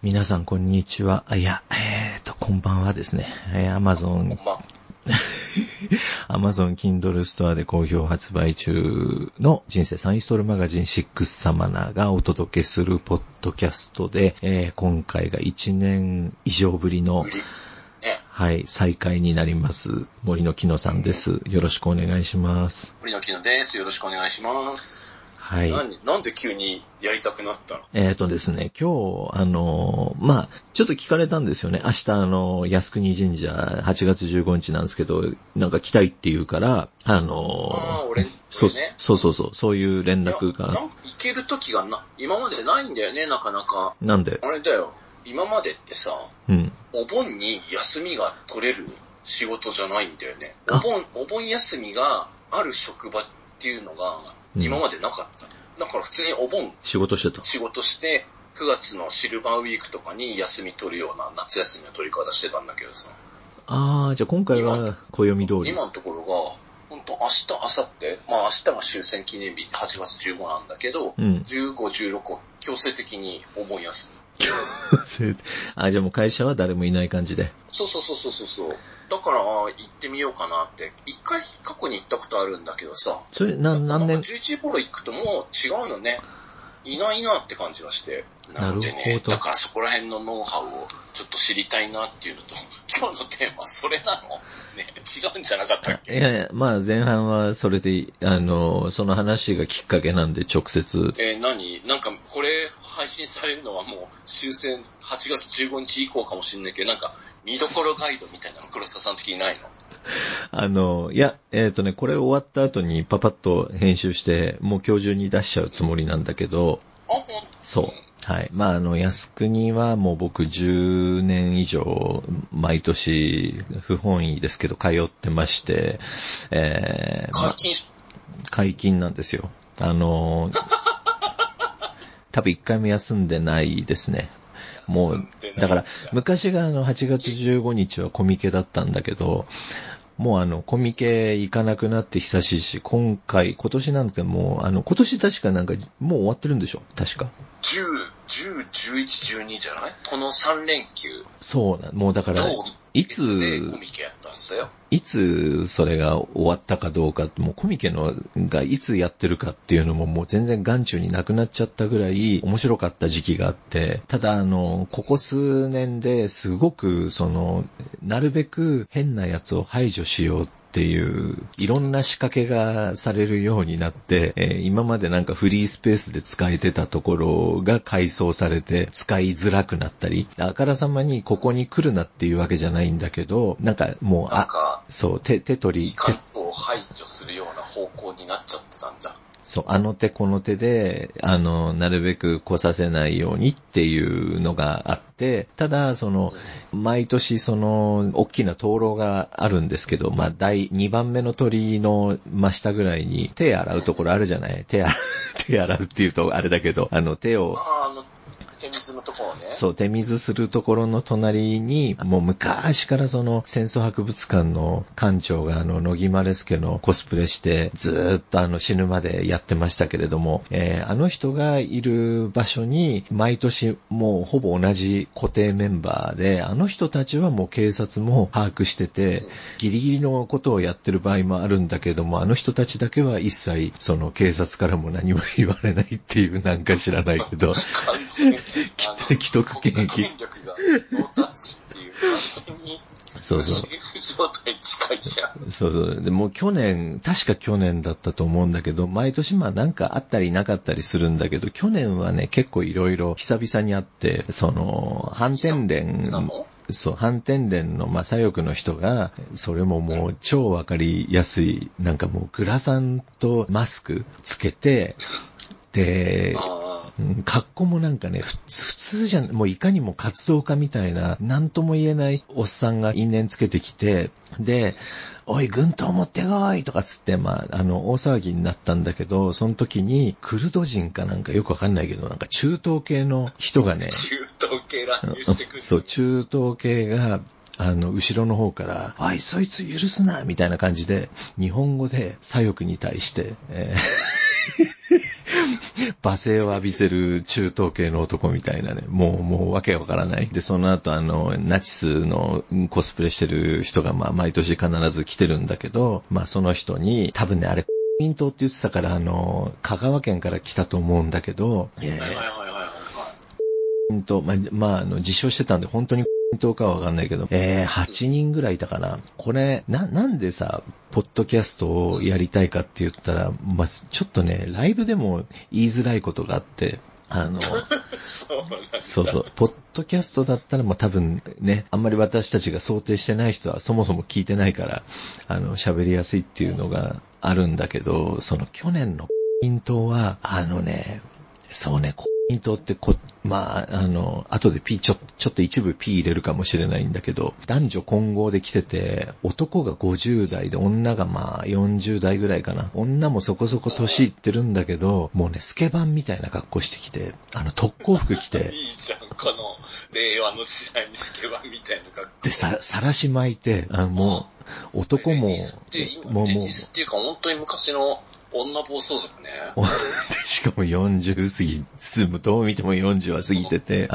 皆さんこんにちは。こんばんはですね。Amazon Kindle ストアで好評発売中の人生サインストールマガジン6サマナーがお届けするポッドキャストで、今回が1年以上ぶりのはい、再開になります。森の木野さんです。よろしくお願いします。 森の木野です。よろしくお願いします。 はい。 なんで急にやりたくなったの？ ですね、今日、ちょっと聞かれたんですよね。明日、靖国神社8月15日なんですけど、なんか来たいって言うから、 俺ね。 そういう連絡が。 行ける時が今までないんだよね、なかなか。 なんで？ あれだよ。今までってさ、お盆に休みが取れる仕事じゃないんだよね。お盆休みがある職場っていうのが今までなかった。だから普通にお盆仕事して、 9月のシルバーウィークとかに休み取るような夏休みの取り方してたんだけどさ。 じゃあ今回は暦通り。 今のところが、本当明日、明後日、明日が終戦記念日8月15なんだけど、15、16を強制的にお盆休み。 じゃあもう会社は誰もいない感じで。 そう。だから行ってみようかなって。一回過去に行ったことあるんだけどさ。 それ何年 11時頃行くともう違うのね。いないなって感じがして。なのでね、だからそこら辺のノウハウをちょっと知りたいなっていうのと、今日のテーマそれなのね、違うんじゃなかったっけ？ いや、前半はそれで、その話がきっかけなんで直接。 なんかこれ配信されるのはもう終戦8月15日以降かもしれないけど、なんか見どころガイドみたいなの黒沢さん的にないの？ いや、これ終わった後にパパッと編集して、もう今日中に出しちゃうつもりなんだけど、そう。はい。靖国はもう僕10年以上、毎年、不本意ですけど通ってまして、解禁なんですよ。多分一回も休んでないですね。もう、だから、昔が8月15日はコミケだったんだけど、もうコミケ行かなくなって久しいし、今年なんてもう、今年確かなんか、もう終わってるんでしょ？確か。 10、11、12じゃない？この3連休。 そうもうだから、いつそれが終わったかどうか、もうコミケのがいつやってるかっていうのももう全然眼中になくなっちゃったぐらい面白かった時期があって、ただここ数年ですごくなるべく変なやつを排除しようっていういろんな仕掛けがされるようになって、今までなんかフリースペースで使えてたところが改装されて使いづらくなったり、あからさまにここに来るなっていうわけじゃないんだけど、なんかもうそう手取り関東を排除するような方向になっちゃってたんだ。 そう、あの手この手で、なるべく来させないようにっていうのがあって、ただ、毎年大きな灯籠があるんですけど、第2番目の鳥居の真下ぐらいに手洗うところあるじゃない？手洗うっていうとあれだけど、手を、 手水のところね。 そう、手水するところの隣に、もう昔から戦争博物館の館長が野木マレスケのコスプレして、ずーっと死ぬまでやってましたけれども、あの人がいる場所に、毎年もうほぼ同じ固定メンバーで、あの人たちはもう警察も把握してて、ギリギリのことをやってる場合もあるんだけども、あの人たちだけは一切、警察からも何も言われないっていう、なんか知らないけど、既得権益。 権力がノータッチっていう完全にセーフ状態に近いじゃん。 そう。でも確か去年だったと思うんだけど、毎年なんかあったりなかったりするんだけど、去年はね、結構いろいろ久々にあって、反転連の左翼の人が、それももう超わかりやすい、なんかもうグラサンとマスクつけて、で、格好もなんかね、普通じゃん、もういかにも活動家みたいな、なんとも言えないおっさんが因縁つけてきて、で、おい、軍刀持ってこいとかつって、大騒ぎになったんだけど、その時に、クルド人かなんかよくわかんないけど、なんか中東系の人がね、 中東系乱入してくる。 そう、中東系が、後ろの方から、おい、そいつ許すなみたいな感じで、日本語で左翼に対して、 罵声を浴びせる中東系の男みたいなね。もうわけわからない。で、その後ナチスのコスプレしてる人が毎年必ず来てるんだけど、その人に、多分ね、あれ、民党って言ってたから、香川県から来たと思うんだけど、自称してたんで、本当にどうかはわかんないけど、8人ぐらいいたかな。これ、なんでさ、ポッドキャストをやりたいかって言ったら、ちょっとね、ライブでも言いづらいことがあって、そう。ポッドキャストだったら多分ね、あんまり私たちが想定してない人はそもそも聞いてないから、喋りやすいっていうのがあるんだけど、その去年のポイントは、そうね、ポイントって後でちょっと一部 P 入れるかもしれないんだけど、男女混合で来てて、男が50代で女が40代ぐらいかな。女もそこそこ年いってるんだけど、もうね、スケバンみたいな格好してきて、特攻服着て。 いいじゃん、この令和の時代にスケバンみたいな格好。 で、さらし巻いて、もう、男も、 レディスっていうか本当に昔の女暴走族ね。 しかも40過ぎ、どう見ても40は過ぎてて、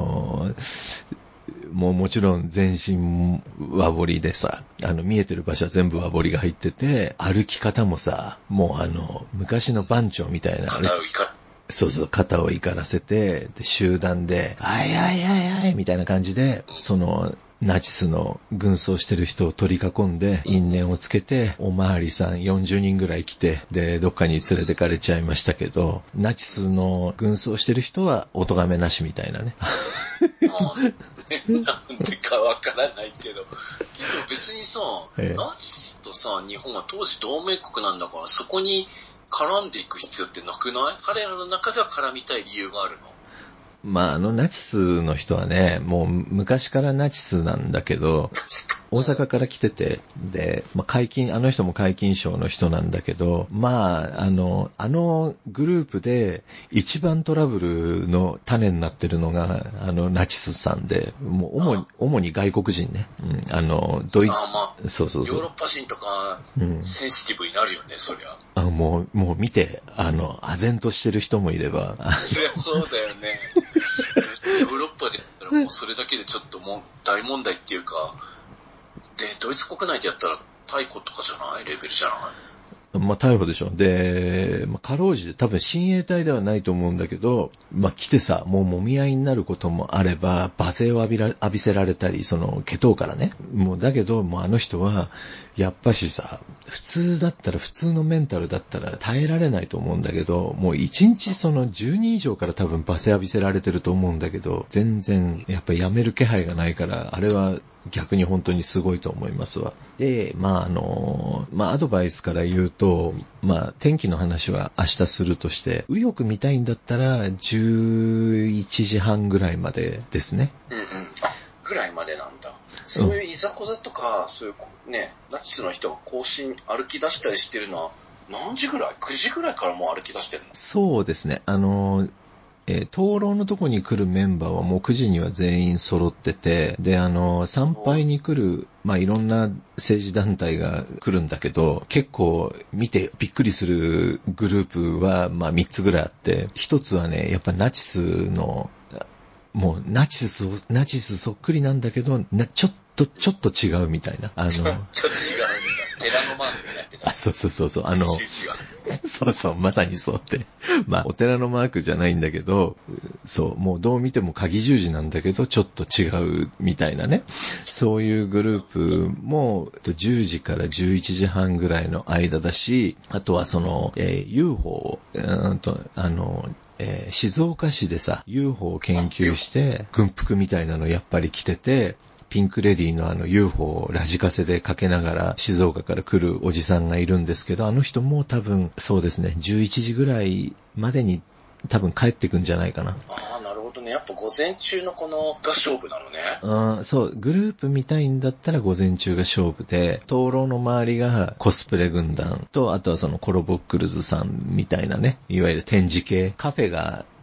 もちろん全身和彫りでさ、見えてる場所は全部和彫りが入ってて、歩き方もさ、もう昔の番長みたいな。そう、肩を怒らせて、で、集団で、あいみたいな感じで、ナチスの軍装してる人を取り囲んで、因縁をつけて、おまわりさん40人ぐらい来て、で、どっかに連れてかれちゃいましたけど、ナチスの軍装してる人は、お咎めなしみたいなね。 なんでかわからないけど、別にさ、ナチスとさ、日本は当時同盟国なんだから、そこに絡んでいく必要ってなくない？彼らの中では絡みたい理由があるの？ ナチスの人はね、もう昔からナチスなんだけど、大阪から来てて、で、あの人も皆勤賞の人なんだけど、あのグループで一番トラブルの種になってるのが、ナチスさんで、もう主に外国人ね。ドイツ、そう。 ヨーロッパ人とか、センシティブになるよね、そりゃ。 もう見て、唖然としてる人もいれば。 いや、そうだよね。ヨーロッパでやったらもうそれだけでちょっともう大問題っていうか、で、ドイツ国内でやったら逮捕とかじゃないレベルじゃない？ 逮捕でしょ。で、かろうじて多分親衛隊ではないと思うんだけど、来てさ、もう揉み合いになることもあれば、罵声を浴びせられたり、蹴闘からね。だけど、あの人は、やっぱしさ、普通のメンタルだったら耐えられないと思うんだけど、もう1日10人以上から多分罵声浴びせられてると思うんだけど、全然、やっぱやめる気配がないから、あれは、逆に本当にすごいと思いますわ。で、アドバイスから言うと、天気の話は明日するとして、右翼見たいんだったら、11時半ぐらいまでですね。 ぐらいまでなんだ。そういういざこざとか、そういうね、ナチスの人が歩き出したりしてるのは、何時ぐらい ?9 時ぐらいからもう歩き出してるの？ そうですね。灯籠のとこに来るメンバーはもう9時には全員揃ってて、で、参拝に来る、いろんな政治団体が来るんだけど、結構見てびっくりするグループは、3つぐらいあって、一つはね、やっぱナチスの、もうナチスそっくりなんだけど、ちょっと違うみたいな。 ちょっと違うみたいな。寺のマークになってた。 そう。そう、まさにそうって。お寺のマークじゃないんだけど、そう、もうどう見ても鍵十字なんだけど、ちょっと違うみたいなね。そういうグループも、10時から11時半ぐらいの間だし、あとはUFO、静岡市でさ、UFO を研究して、軍服みたいなのやっぱり着てて、ピンクレディーのUFO をラジカセでかけながら静岡から来るおじさんがいるんですけど、あの人も多分そうですね、11時ぐらいまでに多分帰ってくんじゃないかな。 ああ、なるほどね。やっぱ午前中のが勝負なのね。 そう、グループ見たいんだったら午前中が勝負で、灯籠の周りがコスプレ軍団と、あとはコロボックルズさんみたいなね、いわゆる展示系、カフェが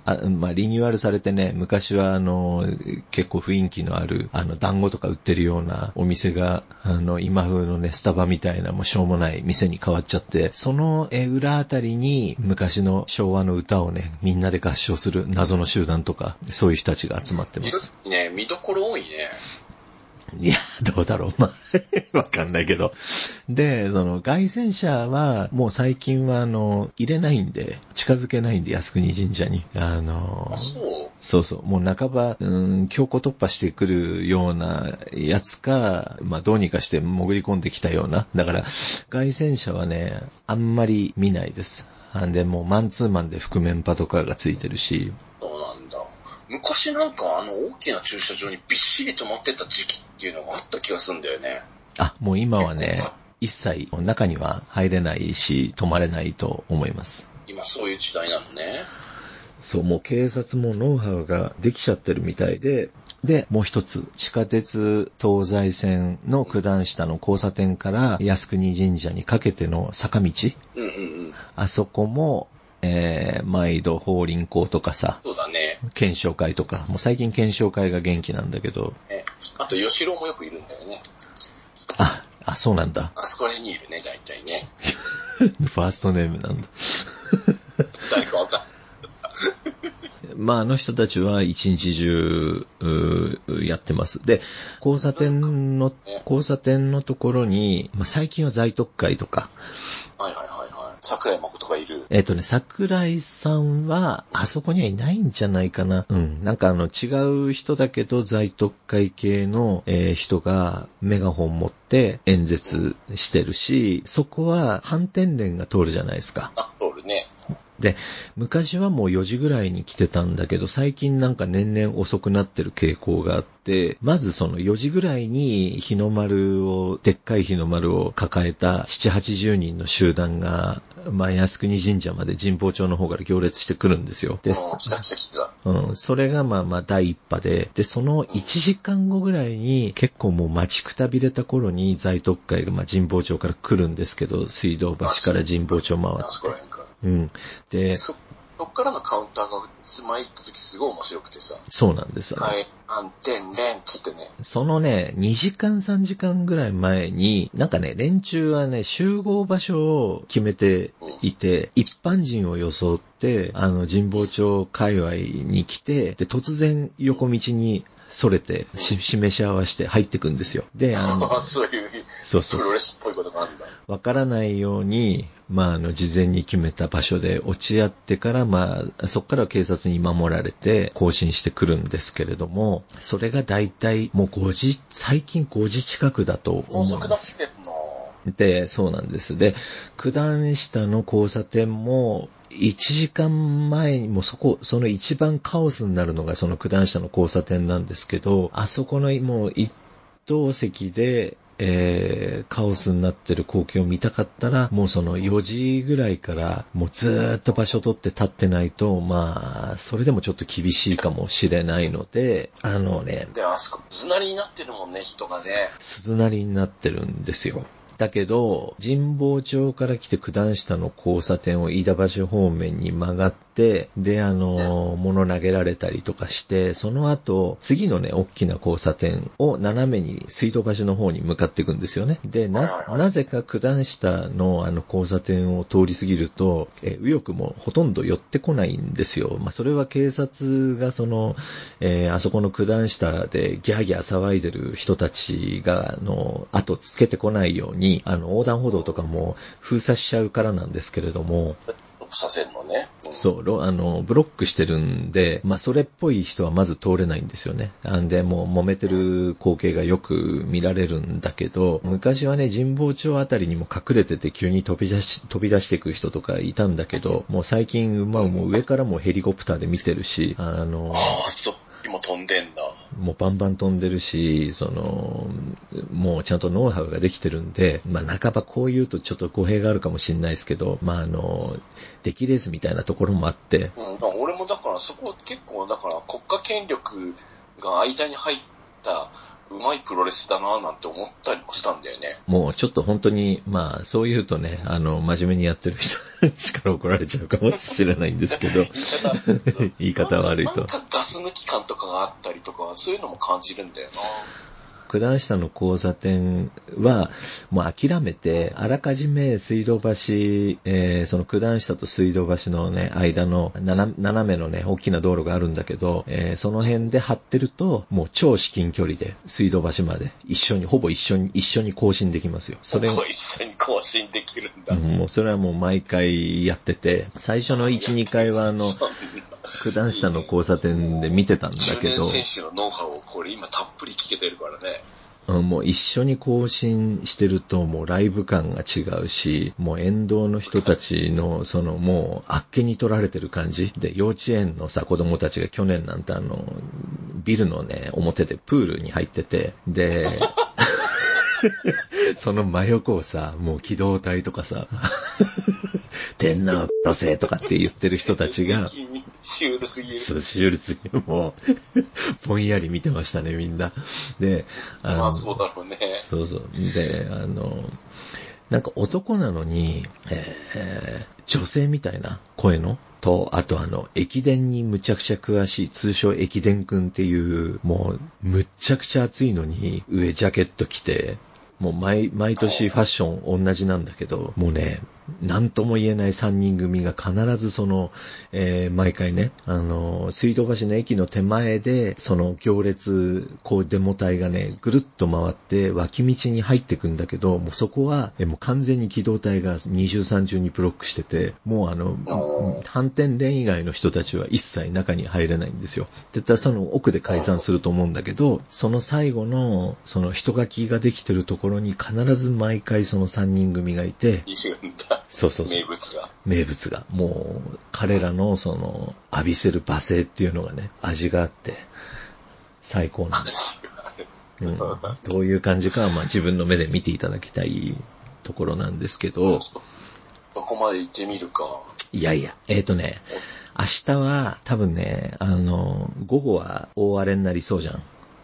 まあ、リニューアルされてね、昔は結構雰囲気のある、団子とか売ってるようなお店が、今風のね、スタバみたいなもうしょうもない店に変わっちゃって、その裏あたりに昔の昭和の歌をね、みんなで合唱する謎の集団とか、そういう人たちが集まってます。 ね、見どころ多いね。 いや、どうだろう。まあ、わかんないけど。で、凱旋者は、もう最近は、入れないんで、近づけないんで、靖国神社に。そうそう。もう半ば、強行突破してくるようなやつか、まあ、どうにかして潜り込んできたような。だから、凱旋者はね、あんまり見ないです。で、もうマンツーマンで覆面パトカーがついてるし。 そうなんだ。昔なんか大きな駐車場にびっしり止まってた時期っていうのがあった気がするんだよね。 あ、もう今はね、一切中には入れないし、止まれないと思います。 今そういう時代なのね。 そう、もう警察もノウハウができちゃってるみたいで、で、もう一つ、地下鉄東西線の九段下の交差点から靖国神社にかけての坂道。あそこも、毎度法輪功とかさ。 そうだね。 検証会とか。もう最近検証会が元気なんだけど。 あと、吉郎もよくいるんだよね。 あ、そうなんだ。 あそこにいるね、大体ね。 ファーストネームなんだ。 誰かわかんない。 まあ、人たちは一日中、やってます。で、交差点のところに、まあ、最近は在特会とか。 はい。桜井誠がいる。 桜井さんは、あそこにはいないんじゃないかな。なんか違う人だけど、在特会系の、人がメガホン持って演説してるし、そこは反転連が通るじゃないですか。 通るね。 で、昔はもう4時ぐらいに来てたんだけど、最近なんか年々遅くなってる傾向があって、まずその4時ぐらいにでっかい日の丸を抱えた7、80人の集団が、まあ、靖国神社まで神保町の方から行列してくるんですよ。それがまあ第一波で、その1時間後ぐらいに結構もう待ちくたびれた頃に在特会が神保町から来るんですけど、水道橋から神保町回って。で、 そっからのカウンターが前行った時すごい面白くてさ。 そうなんですよ。 反転連つってね。 そのね、2時間3時間ぐらい前に、なんかね、連中はね、集合場所を決めていて、一般人を装って、神保町界隈に来て、で、突然横道にそれて、示し合わせて入ってくんですよ。で、 そういう、プロレスっぽいことがあるんだ。 わからないように、まあ、事前に決めた場所で落ち合ってから、まあ、そこから警察に守られて行進してくるんですけれども、それがだいたいもう最近5時近くだと思います。もう遅くなってんの。 で、そうなんです。で、九段下の交差点も、1時間前にもその一番カオスになるのがその九段下の交差点なんですけど、あそこのもう一等席で、カオスになってる光景を見たかったら、もうその4時ぐらいからもうずーっと場所取って立ってないと、まあ、それでもちょっと厳しいかもしれないので、 で、あそこ、鈴なりになってるもんね、人がね。 鈴なりになってるんですよ。だけど、神保町から来て九段下の交差点を飯田橋方面に曲がって、で、物投げられたりとかして、その後、次のね、大きな交差点を斜めに水道橋の方に向かっていくんですよね。で、なぜか九段下の交差点を通り過ぎると、右翼もほとんど寄ってこないんですよ。まあ、それは警察があそこの九段下でギャーギャー騒いでる人たちが、後つけてこないように、横断歩道とかも封鎖しちゃうからなんですけれども、 させるのね。 そう、ブロックしてるんで、まあ、それっぽい人はまず通れないんですよね。で、もう揉めてる光景がよく見られるんだけど、昔はね、神保町あたりにも隠れてて急に飛び出していく人とかいたんだけど、もう最近、まあ、もう上からもヘリコプターで見てるし、 そう。今飛んでんだ。 もうバンバン飛んでるし、もうちゃんとノウハウができてるんで、まあ半ばこう言うとちょっと語弊があるかもしれないですけど、まあ出来レースみたいなところもあって。 俺もだからそこ結構だから国家権力が間に入ったまいプロレスだなぁなんて思ったりもしたんだよね。 もうちょっと本当に、まあそう言うとね、真面目にやってる人にしから怒られちゃうかもしれないんですけど、言い方悪いと。 なんかガス抜き感とかがあったりとか、そういうのも感じるんだよな。 九段下の交差点は、もう諦めて、あらかじめ水道橋、その九段下と水道橋のね、間の斜めのね、大きな道路があるんだけど、その辺で張ってると、もう超至近距離で、水道橋まで、ほぼ一緒に更新できますよ。 ほぼ一緒に更新できるんだ。 もうそれはもう毎回やってて、最初の1、2回は九段下の交差点で見てたんだけど、 中年選手のノウハウをこれ今たっぷり聞けてるからね。 もう一緒に更新してるともうライブ感が違うし、もう沿道の人たちのもうあっけに取られてる感じで、幼稚園のさ子供たちが去年なんてビルのね表でプールに入ってて、でその真横をさ、もう機動隊とかさ、天皇のせいとかって言ってる人たちが、 シュールすぎる。 そう、シュールすぎる。もう、ぼんやり見てましたね、みんな。で、 まあそうだろうね。 そうそう。で、なんか男なのに、女性みたいな声のと、あと駅伝にむちゃくちゃ詳しい、通称駅伝くんっていう、もう、むっちゃくちゃ暑いのに、上ジャケット着て、もう毎年ファッション同じなんだけど、もうね、なんとも言えない3人組が必ず毎回ね、水道橋の駅の手前で、その行列、デモ隊がね、ぐるっと回って脇道に入ってくんだけど、もうそこは、もう完全に機動隊が二重三重にブロックしてて、もう反転連以外の人たちは一切中に入れないんですよ。絶対その奥で解散すると思うんだけど、その最後の、その人書きができてるところに必ず毎回その3人組がいて、 いるんだ。 そう。名物が。もう、彼らの浴びせる罵声っていうのがね、味があって、最高なんです。どういう感じかは、まあ自分の目で見ていただきたいところなんですけど。 そこまで行ってみるか。 いや、明日は多分ね、午後は大荒れになりそうじゃん。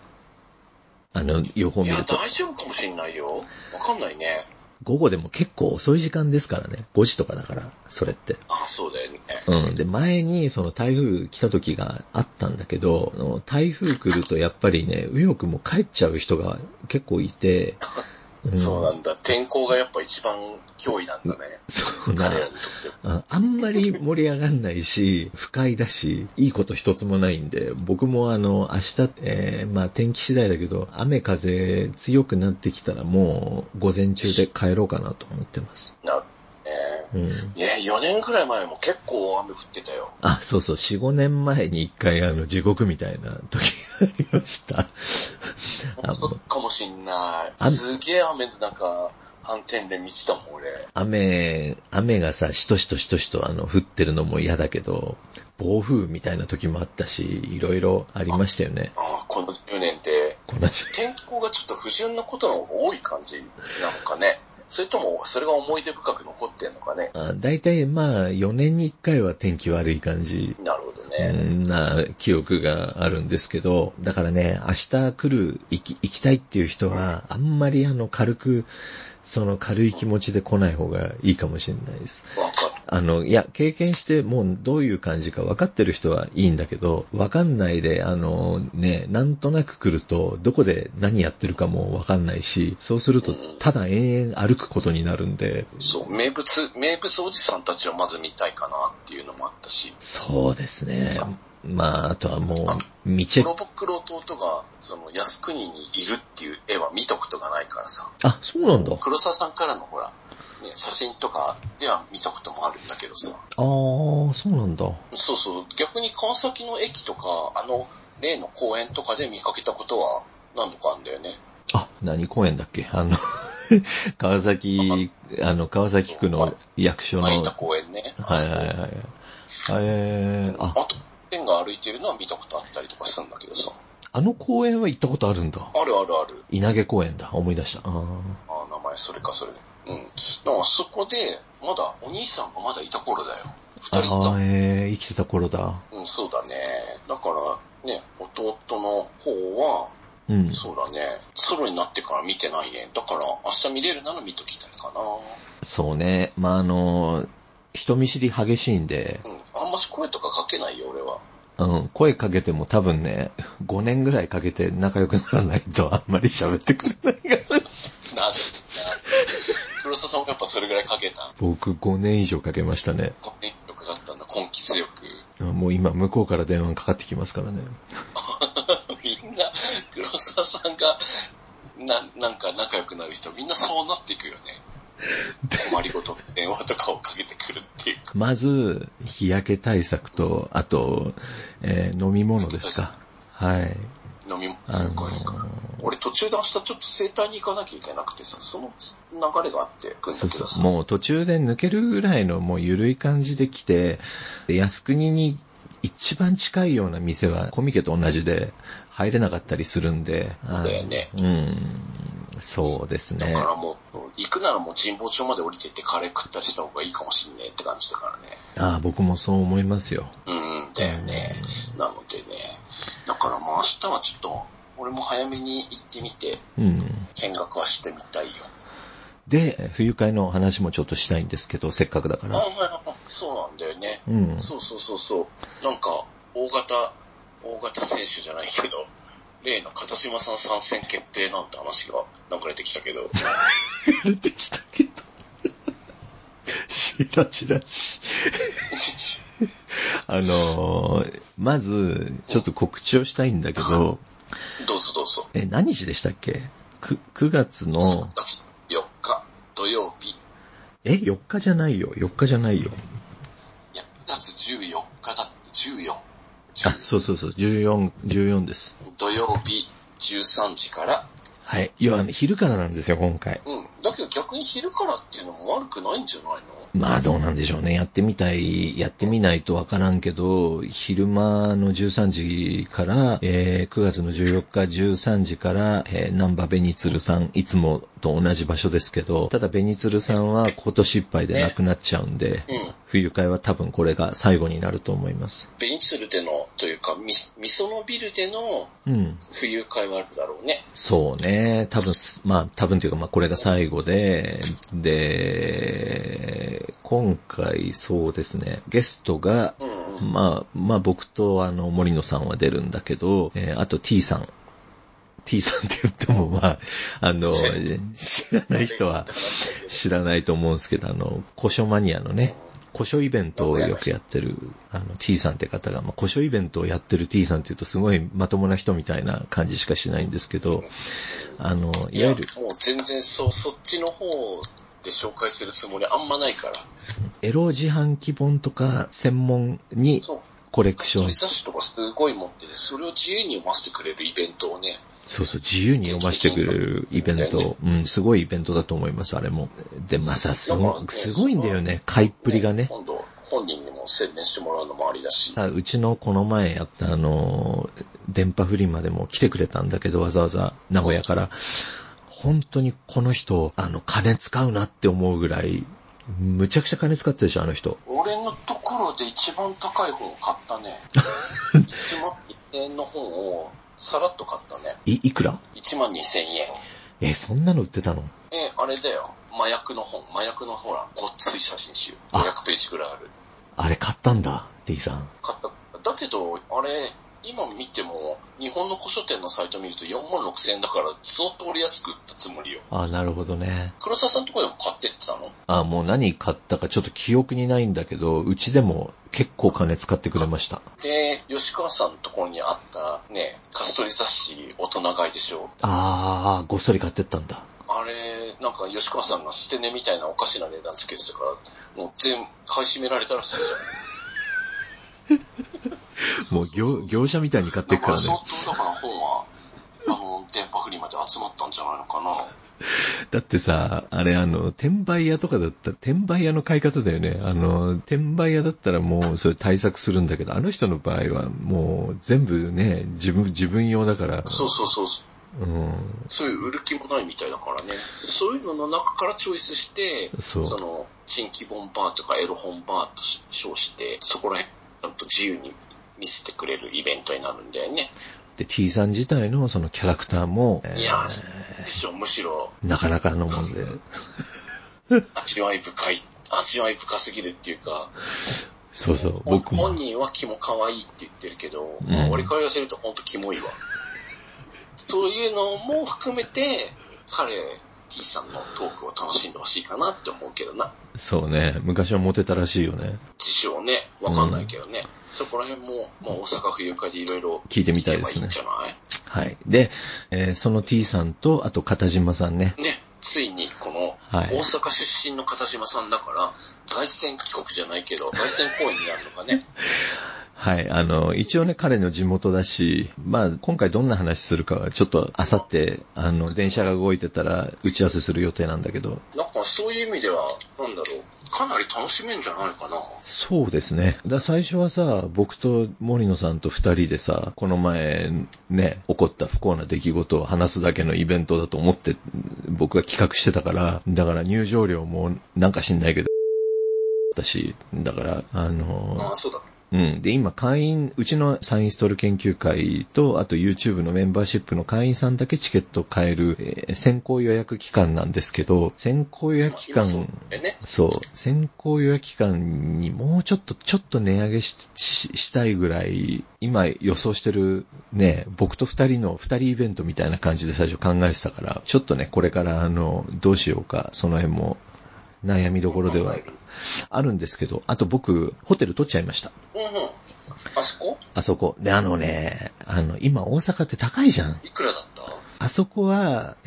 予報見ると。 いや、大丈夫かもしんないよ。わかんないね。 午後でも結構遅い時間ですからね。5時とかだから、それって。 あ、そうだよね。 で、前に台風来た時があったんだけど、台風来るとやっぱりね、右翼も帰っちゃう人が結構いて、 そうなんだ。天候がやっぱ一番脅威なんだね。 そうな。 彼らにとって。 あんまり盛り上がんないし、不快だし、いいこと一つもないんで、僕も明日、まあ天気次第だけど、雨風強くなってきたらもう午前中で帰ろうかなと思ってます。 なるね。4年くらい前も結構雨降ってたよ。 あ、そう、4、5年前に一回地獄みたいな時がありました。 そうかもしんない。すげえ雨の中、反転で見てたもん、俺。 雨がさ、しとしと降ってるのも嫌だけど、暴風みたいな時もあったし、いろいろありましたよね。 この10年で、天候がちょっと不順なことの方が多い感じなのかね。それとも、それが思い出深く残ってんのかね。 だいたいまあ、4年に1回は天気悪い感じ。 なるほどね。 な記憶があるんですけど、だからね、明日行きたいっていう人は、あんまり軽い気持ちで来ない方がいいかもしれないです。 わかる。 いや、経験してもうどういう感じか分かってる人はいいんだけど、分かんないで、なんとなく来ると、どこで何やってるかも分かんないし、そうすると、ただ延々歩くことになるんで。 そう、名物おじさんたちをまず見たいかなっていうのもあったし。 そうですね。まあ、あとはもう、 黒袋と弟が、靖国にいるっていう絵は見たことがないからさ。 あ、そうなんだ。 黒沢さんからのほら、ね、写真とかでは見たこともあるんだけどさ。ああ、そうなんだ。 そう。逆に川崎の駅とか、例の公園とかで見かけたことは何度かあるんだよね。 あ、何公園だっけ川崎区の役所の。 空いた公園ね。 はい。 あと、ペンが歩いてるのは見たことあったりとかするんだけどさ。 あの公園は行ったことあるんだ。 ある。 稲毛公園だ。思い出した。 名前それかそれ。だからそこで、まだ、お兄さんがまだいた頃だよ。二人いた。 生きてた頃だ。 そうだね。だから、ね、弟の方は、 うん。 そうだね。ソロになってから見てないね。だから、明日見れるなら見ときたいかな。 そうね。まあ、人見知り激しいんで。 うん。あんまし声とかかけないよ、俺は。 うん。声かけても多分ね、5年ぐらいかけて仲良くならないとあんまり喋ってくれないから。 なる。黒沢さんもやっぱそれぐらいかけた。 僕5年以上かけましたね。 5年以上かかったんだ、根気強く。 もう今向こうから電話かかってきますからね。 みんな、黒沢さんが、なんか仲良くなる人、みんなそうなっていくよね。困りごと電話とかをかけてくるっていうか。 まず、日焼け対策と、あと、飲み物ですか。はい。 飲み物俺途中で明日ちょっと整体に行かなきゃいけなくてさ、その流れがあってくんだけどさ。 もう途中で抜けるぐらいのもう緩い感じで来て、靖国に一番近いような店はコミケと同じで入れなかったりするんで。 だよね。 そうですね。 だからもう、行くならもう神保町まで降りてってカレー食ったりした方がいいかもしんねえって感じだからね。 ああ、僕もそう思いますよ。 だよね。なのでね。だからもう明日はちょっと、俺も早めに行ってみて、見学はしてみたいよ。 で、不愉快の話もちょっとしたいんですけど、せっかくだから。 そうなんだよね。そう。なんか、大型選手じゃないけど、例の片島さん参戦決定なんて話が流れてきたけど。 流れてきたけど。しらし。まず、ちょっと告知をしたいんだけど。 どうぞ。 何日でしたっけ？9月の。 9月4日、土曜日。 4日じゃないよ。 いや、9月14日だって、14。 あ、そう、14です。 土曜日13時から。 はい。昼からなんですよ、今回。 だけど逆に昼からっていうのも悪くないんじゃないの？ まあどうなんでしょうね。やってみないとわからんけど、昼間の13時から、9月の14日13時から、南波ベニツルさん、いつもと同じ場所ですけど、ただベニツルさんは今年いっぱいで亡くなっちゃうんで、冬会は多分これが最後になると思います。 ベニツルでの、というか、みそのビルでの、冬会はあるだろうね。 そうね。多分というか、これが最後で、今回そうですね、ゲストが、僕と森野さんは出るんだけど、あと T さんって言っても知らない人は知らないと思うんですけど、古書マニアのね、古書イベントをよくやってる、T さんって方が、古書イベントをやってる T さんって言うとすごいまともな人みたいな感じしかしないんですけど、いわゆる。 もう全然そっちの方で紹介するつもりあんまないから。 エロ自販機本とか専門にコレクション。 雑誌とかすごい持ってて、それを自由に読ませてくれるイベントをね。 そう、自由に読ませてくれるイベント。すごいイベントだと思います、あれも。で、すごいんだよね、買いっぷりがね。 今度、本人にも宣伝してもらうのもありだし。 うちのこの前やった電波フリマでも来てくれたんだけど、わざわざ名古屋から。本当にこの人、金使うなって思うぐらい、むちゃくちゃ金使ってるでしょ、あの人。 俺のところで一番高い本を買ったね。1万円の本をさらっと買ったね。 いくら？ 12,000円。 そんなの売ってたの？ あれだよ。麻薬のほら、ごっつい写真集。500ページくらいある。 あれ買ったんだ、D さん。 買った。だけど、あれ、今見ても、日本の古書店のサイト見ると46,000円だから、相当俺安く売ったつもりよ。 なるほどね。 黒沢さんのとこでも買ってってたの？ もう何買ったかちょっと記憶にないんだけど、うちでも結構金使ってくれました。 で、吉川さんのところにあったね、カストリ雑誌、大人買いでしょ？ ごっそり買ってったんだ。 あれ、なんか吉川さんが捨て値みたいなおかしな値段つけてたから、もう買い占められたらしいじゃん。 もう業者みたいに買っていくからね。 相当だから本は、電波フリまで集まったんじゃないのかな。 だってさ、あれ転売屋とかだったら、転売屋の買い方だよね。転売屋だったらもうそれ対策するんだけど、あの人の場合はもう全部ね、自分用だから。 そう。そういう売る気もないみたいだからね。そういうのの中からチョイスして、新規本バーとかエロ本バーと称して、そこら辺ちゃんと自由に見せてくれるイベントになるんだよね。 で、T さん自体のそのキャラクターも、 いや、むしろ、 なかなかのもんで。 味わい深すぎるっていうか、 そうそう、僕も。 本人はキモ可愛いって言ってるけど、俺から言わせるとほんとキモいわ。そういうのも含めて、T さんのトークを楽しんでほしいかなって思うけどな。 そうね、昔はモテたらしいよね。 自称ね、わかんないけどね。そこら辺も、大阪府遊会でいろいろ聞いてみたいですね。 いいんじゃない？ はい。で、その T さんと、あと片島さんね。 ね、ついにこの、大阪出身の片島さんだから、凱旋帰国じゃないけど、凱旋公演になるのかね。 はい、一応ね、彼の地元だし、今回どんな話するかは、ちょっと、あさって、電車が動いてたら、打ち合わせする予定なんだけど。 なんか、そういう意味では、かなり楽しめんじゃないかな。 そうですね。最初はさ、僕と森野さんと二人でさ、この前、ね、起こった不幸な出来事を話すだけのイベントだと思って、僕が企画してたから、だから入場料も、なんか知んないけど、だし、だから、 そうだ。 うん。で、今、うちのサインストール研究会と、あと YouTube のメンバーシップの会員さんだけチケット買える、先行予約期間なんですけど、先行予約期間、先行予約期間にもうちょっと値上げしたいぐらい、今予想してるね、僕と二人イベントみたいな感じで最初考えてたから、ちょっとね、これからどうしようか、その辺も、悩みどころではあるんですけど、あと僕、ホテル取っちゃいました。あそこ。で、今大阪って高いじゃん。 いくらだった？ あそこは、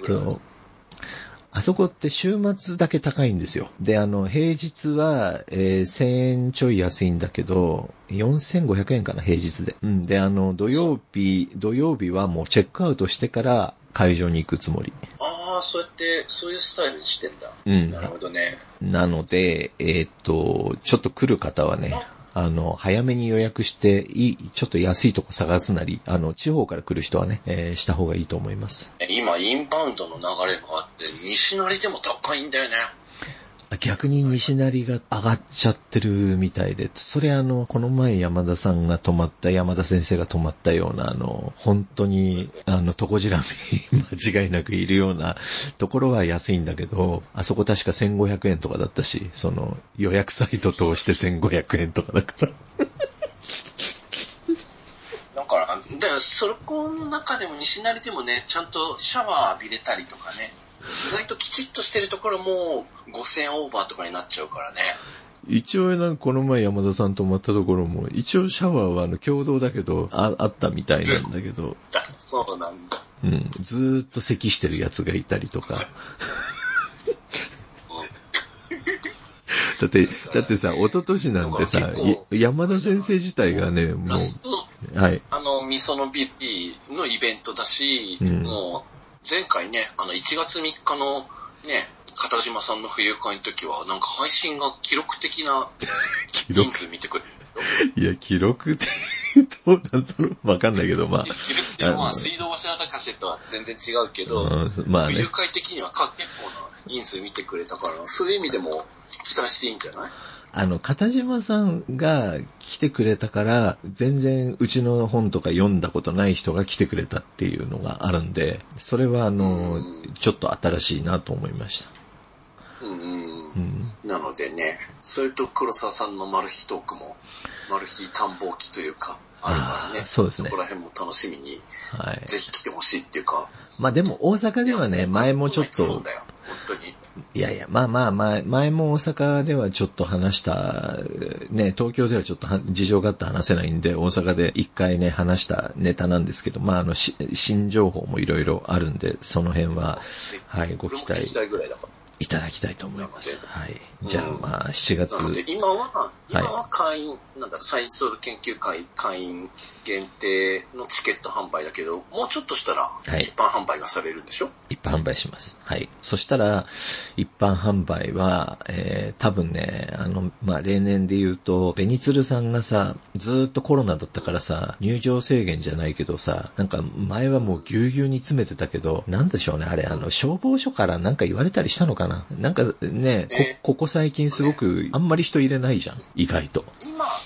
あそこって週末だけ高いんですよ。で、平日は、1000円ちょい安いんだけど、4500円かな、平日で。うん。で、土曜日はもうチェックアウトしてから会場に行くつもり。 そういうスタイルにしてんだ。 うん。 なるほどね。 なので、ちょっと来る方はね、早めに予約して、ちょっと安いとこ探すなり、地方から来る人はね、した方がいいと思います。 今、インバウンドの流れがあって、西成でも高いんだよね。 逆に西成が上がっちゃってるみたいで、それこの前山田先生が泊まったような本当にトコジラミ間違いなくいるようなところは安いんだけど、あそこ確か1500円とかだったし、予約サイト通して1500円とかだから。 だから、そこの中でも西成でもね、ちゃんとシャワー浴びれたりとかね、意外ときちっとしてるところも5000オーバーとかになっちゃうからね。 一応この前山田さん泊まったところも、一応シャワーは共同だけど、あったみたいなんだけど。 そうなんだ。 うん。ずーっと咳してるやつがいたりとか。だってさ、一昨年なんてさ、山田先生自体がね、もう、はい。 みそのビリのイベントだし、もう、前回ね、1月3日のね、片島さんの冬会の時は、なんか配信が記録的な人数見てくれる。 いや、記録ってどうなんだろうわかんないけど、 記録って水道橋のカセットは全然違うけど、冬会的には結構な人数見てくれたから、そういう意味でも期待していいんじゃない？ 片島さんが来てくれたから、全然うちの本とか読んだことない人が来てくれたっていうのがあるんで、それはちょっと新しいなと思いました。 なのでね、それと黒沢さんのマル秘トークも、マル秘探訪記というか、あるからね。 そうですね。 そこら辺も楽しみに、ぜひ来てほしいっていうか。 でも大阪ではね、前もちょっと、 そうだよ、本当に。 いやいや、前も大阪ではちょっと話した、ね、東京ではちょっと事情があって話せないんで、大阪で一回ね、話したネタなんですけど、新情報もいろいろあるんで、その辺は、はい、ご期待いただきたいと思います。はい。じゃあ7月。 なので今は会員、サインストール研究会会員限定のチケット販売だけど、もうちょっとしたら一般販売がされるんでしょ？ 一般販売します。はい。そしたら、一般販売は、多分ね、例年で言うと、ベニツルさんがさ、ずーっとコロナだったからさ、入場制限じゃないけどさ、なんか前はもうぎゅうぎゅうに詰めてたけど、なんでしょうね、あれ、消防署からなんか言われたりしたのかな？なんかね、ここ最近すごく、あんまり人入れないじゃん、意外と。 今、ここ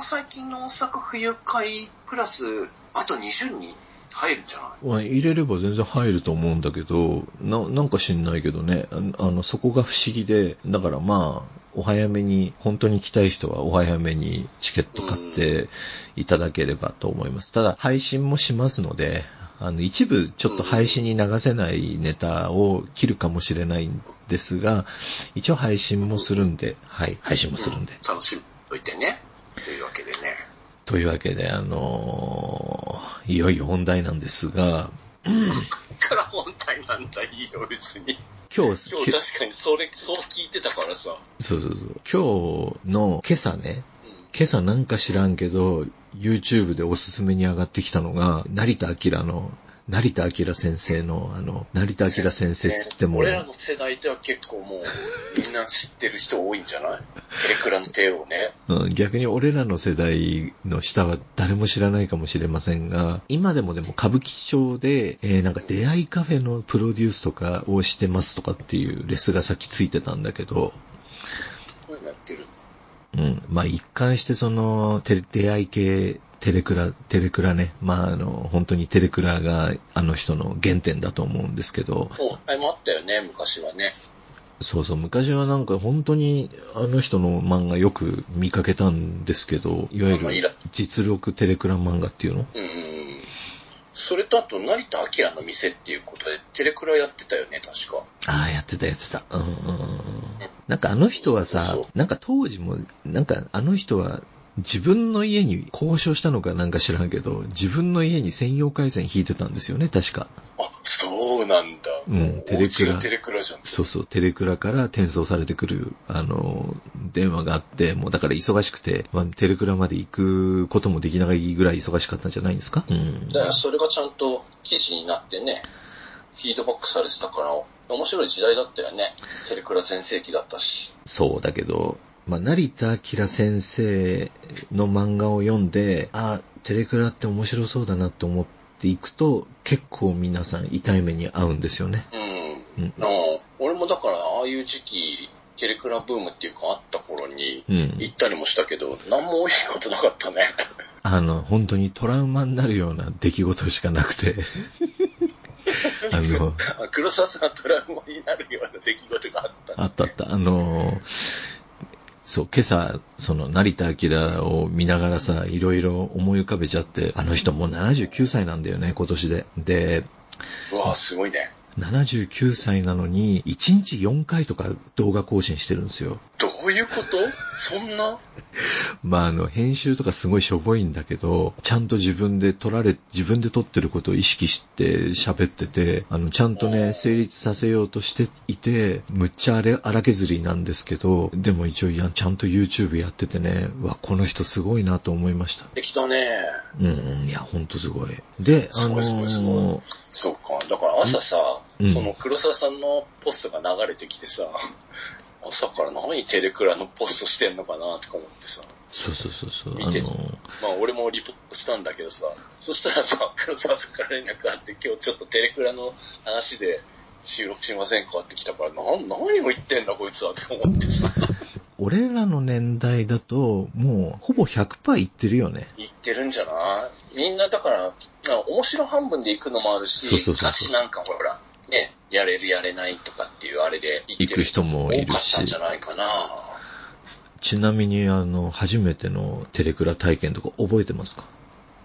最近の大阪冬会プラス、あと20人入るんじゃない？ 入れれば全然入ると思うんだけど、なんか知んないけどね、そこが不思議で、だからまあ、お早めに、本当に来たい人はお早めにチケット買っていただければと思います。ただ、配信もしますので、一部ちょっと配信に流せないネタを切るかもしれないんですが、一応配信もするんで、はい、配信もするんで。 楽しみといてね。というわけでね。 というわけで、いよいよ本題なんですが、 から本題なんだ、いいよ、別に。 今日確かにそう聞いてたからさ。 そう。今日の今朝ね、今朝なんか知らんけど、YouTube でおすすめに上がってきたのが、成田明先生の、成田明先生っつっても、 俺らの世代では結構もう、みんな知ってる人多いんじゃない？テレクラの帝王ね。 逆に俺らの世代の下は誰も知らないかもしれませんが、今でも歌舞伎町で、なんか出会いカフェのプロデュースとかをしてますとかっていうレスが先ついてたんだけど、 こういうのやってる。 まあ一貫して出会い系テレクラね。まあ本当にテレクラがあの人の原点だと思うんですけど。 あれもあったよね、昔はね。 そう、昔はなんか本当にあの人の漫画よく見かけたんですけど、いわゆる実力テレクラ漫画っていうの？ それとあと、成田明の店っていうことで、テレクラやってたよね、確か。 ああ、やってた。なんかあの人はさ、なんか当時も、なんかあの人は自分の家に交渉したのかなんか知らんけど、自分の家に専用回線引いてたんですよね、確か。 あ、そうなんだ。テレクラじゃん。 そう、テレクラから転送されてくる、電話があって、もうだから忙しくて、テレクラまで行くこともできないぐらい忙しかったんじゃないんですか？ だからそれがちゃんと記事になってね、フィードバックされてたから、面白い時代だったよね。テレクラ全盛期だったし。 そうだけど、成田明先生の漫画を読んで、テレクラって面白そうだなって思っていくと、結構皆さん痛い目に遭うんですよね。 俺もだから、ああいう時期、テレクラブームっていうかあった頃に行ったりもしたけど、何も美味しいことなかったね。 本当にトラウマになるような出来事しかなくて。 黒沢さんがトラウマになるような出来事があった。 あった。そう、今朝、成田明を見ながらさ、いろいろ思い浮かべちゃって、あの人もう79歳なんだよね、今年で。で、 うわぁ、すごいね。 79歳なのに、1日4回とか動画更新してるんですよ。 どういうこと？そんな？ 編集とかすごいしょぼいんだけど、ちゃんと自分で撮ってることを意識して喋ってて、ちゃんとね、成立させようとしていて、むっちゃ荒削りなんですけど、でも一応ちゃんと YouTube やっててね、この人すごいなと思いました。 できたね。 いや、ほんとすごい。で、 すごい。そうか。だから朝さ、その黒沢さんのポストが流れてきてさ、朝から何テレクラのポストしてんのかなとか思ってさ。 そう。 見て俺もリポートしたんだけどさ、そしたらさ、黒沢さんから連絡があって、今日ちょっとテレクラの話で収録しませんかって来たから、何を言ってんだこいつはって思ってさ。 俺らの年代だと、もうほぼ 100% いってるよね。 いってるんじゃない？みんなだから、面白半分で行くのもあるし、ガチなんかほら、ね、やれるやれないとかっていうあれで行ってる人も多かったんじゃないかな。 ちなみに初めてのテレクラ体験とか覚えてますか？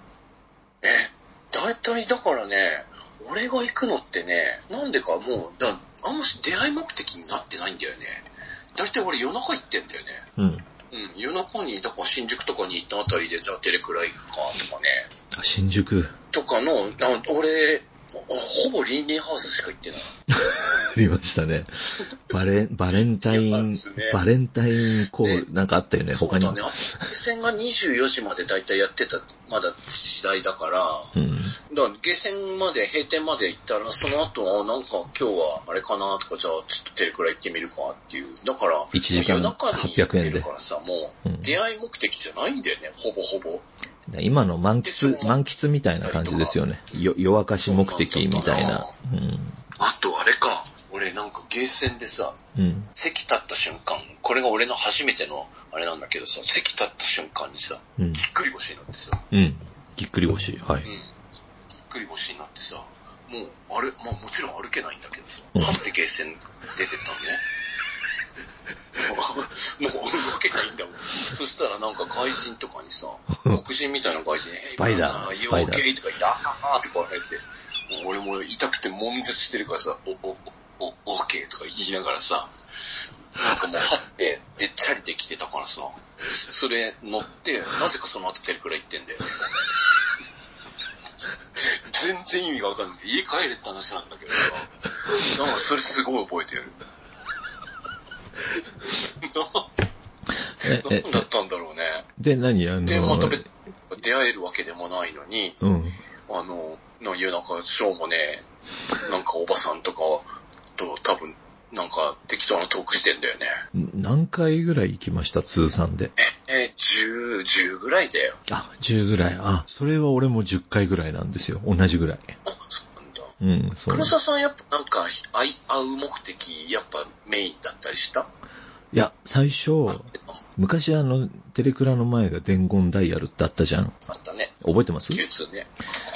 だいたいだからね、俺が行くのってね、なんでかもう、あんまし出会い目的になってないんだよね。だいたい俺夜中行ってんだよね。夜中に、だから新宿とかに行ったあたりで、じゃあテレクラ行くかとかね。 新宿とかの、俺、ほぼリンリンハウスしか行ってない。 ありましたね。バレンタインコールなんかあったよね、他に。 そうだね。ゲセンが24時までだいたいやってた、まだ時代だから、だからゲセンまで、閉店まで行ったら、その後は、なんか今日はあれかなとか、じゃあちょっとテレクラ行ってみるかっていう。だから、 1時間夜中に行ってる 800 からさ、もう、出会い目的じゃないんだよね、ほぼほぼ。 今の満喫みたいな感じですよね。夜明かし目的みたいな。 あとあれか。 俺なんかゲーセンでさ、 うん。 席立った瞬間、これが俺の初めてのあれなんだけどさ、席立った瞬間にさ、 うん。 ぎっくり腰になってさ。 うん。ぎっくり腰。はい。 うん。ぎっくり腰になってさ、もう、まあもちろん歩けないんだけどさ、 うんパッてゲーセン出てったのね。もう動けないんだもん。そしたらなんか外人とかにさ、黒人みたいな外人に、 スパイダー、スパイダー。 オーケーとか言って、あははとか言われて、俺も痛くて悶絶してるからさ、オーケーとか言いながらさ、なんかもうはってべっちゃりできてたからさ、それ乗って、なぜかその後テレクラ行ってんだよね。全然意味がわかんない。家帰れって話なんだけどさ、なんかそれすごい覚えてる。何だったんだろうね。 で、で、 また出会えるわけでもないのに、 うん。 なんか、しょうもね、なんかおばさんとかと多分、なんか適当なトークしてんだよね。 何回ぐらい行きました通算で。 10ぐらいだよ。 あ、10ぐらい。あ、それは俺も10回ぐらいなんですよ。同じぐらい。 あ、そうなんだ。 うん、そう。 黒沢さんやっぱなんか、会う目的、やっぱメインだったりした？ いや、最初、昔テレクラの前が伝言ダイヤルってあったじゃん。 あったね。 覚えてます？ Q2 ね。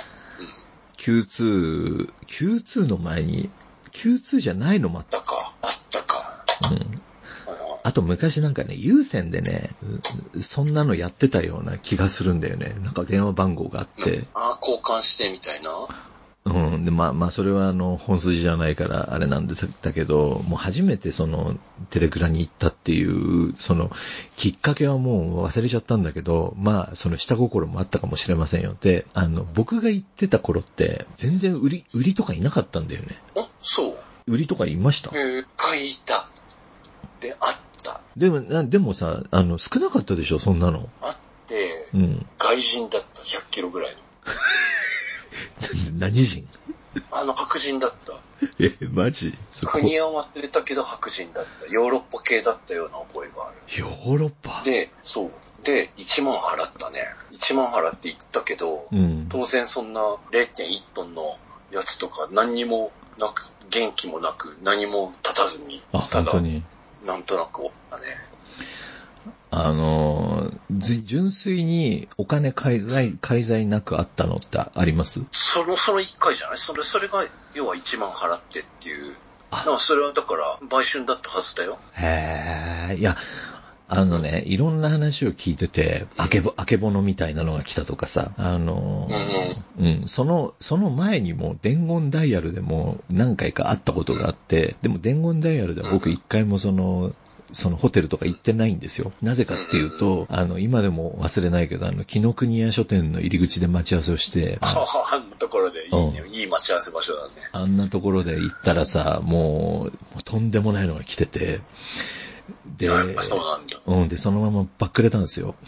Q2 の前に、Q2 じゃないのもあったか。 あったか。 うん。あと昔なんかね、有線でね、そんなのやってたような気がするんだよね。なんか電話番号があって。 交換してみたいな。 うん。で、まあ、それは本筋じゃないからあれなんだけど、もう初めてテレクラに行ったっていう、きっかけはもう忘れちゃったんだけど、まあ、下心もあったかもしれませんよ。で、僕が行ってた頃って、全然売りとかいなかったんだよね。 あ、そう。 売りとかいました？ 書いた。で、あった。 でもさ、少なかったでしょ、そんなの。 あって、 うん。 外人だった、100キロぐらいの。 何人？ 白人だった。 マジ？ 国は忘れたけど白人だった。ヨーロッパ系だったような覚えがある。 ヨーロッパ？ で、そう。で、1万払ったね。1万払って行ったけど、 うん、 当然そんな 0.1 トンのやつとか何にもなく、元気もなく、何も立たずに、 本当になんとなくおったね。 純粋にお金介在なくあったのってあります？ その1回じゃない？それが、要は1万払ってっていう。それはだから、売春だったはずだよ。 へー。いや、いろんな話を聞いてて、あけぼのみたいなのが来たとかさ、その前にも伝言ダイヤルでも何回か会ったことがあって、でも伝言ダイヤルでは僕一回もそのホテルとか行ってないんですよ。なぜかっていうと、今でも忘れないけど、紀ノ国屋書店の入り口で待ち合わせをして、 あんなところでいいね、いい待ち合わせ場所だね。 あんなところで行ったらさ、もうとんでもないのが来てて、で、 そうなんだ。 で、そのままバックれたんですよ。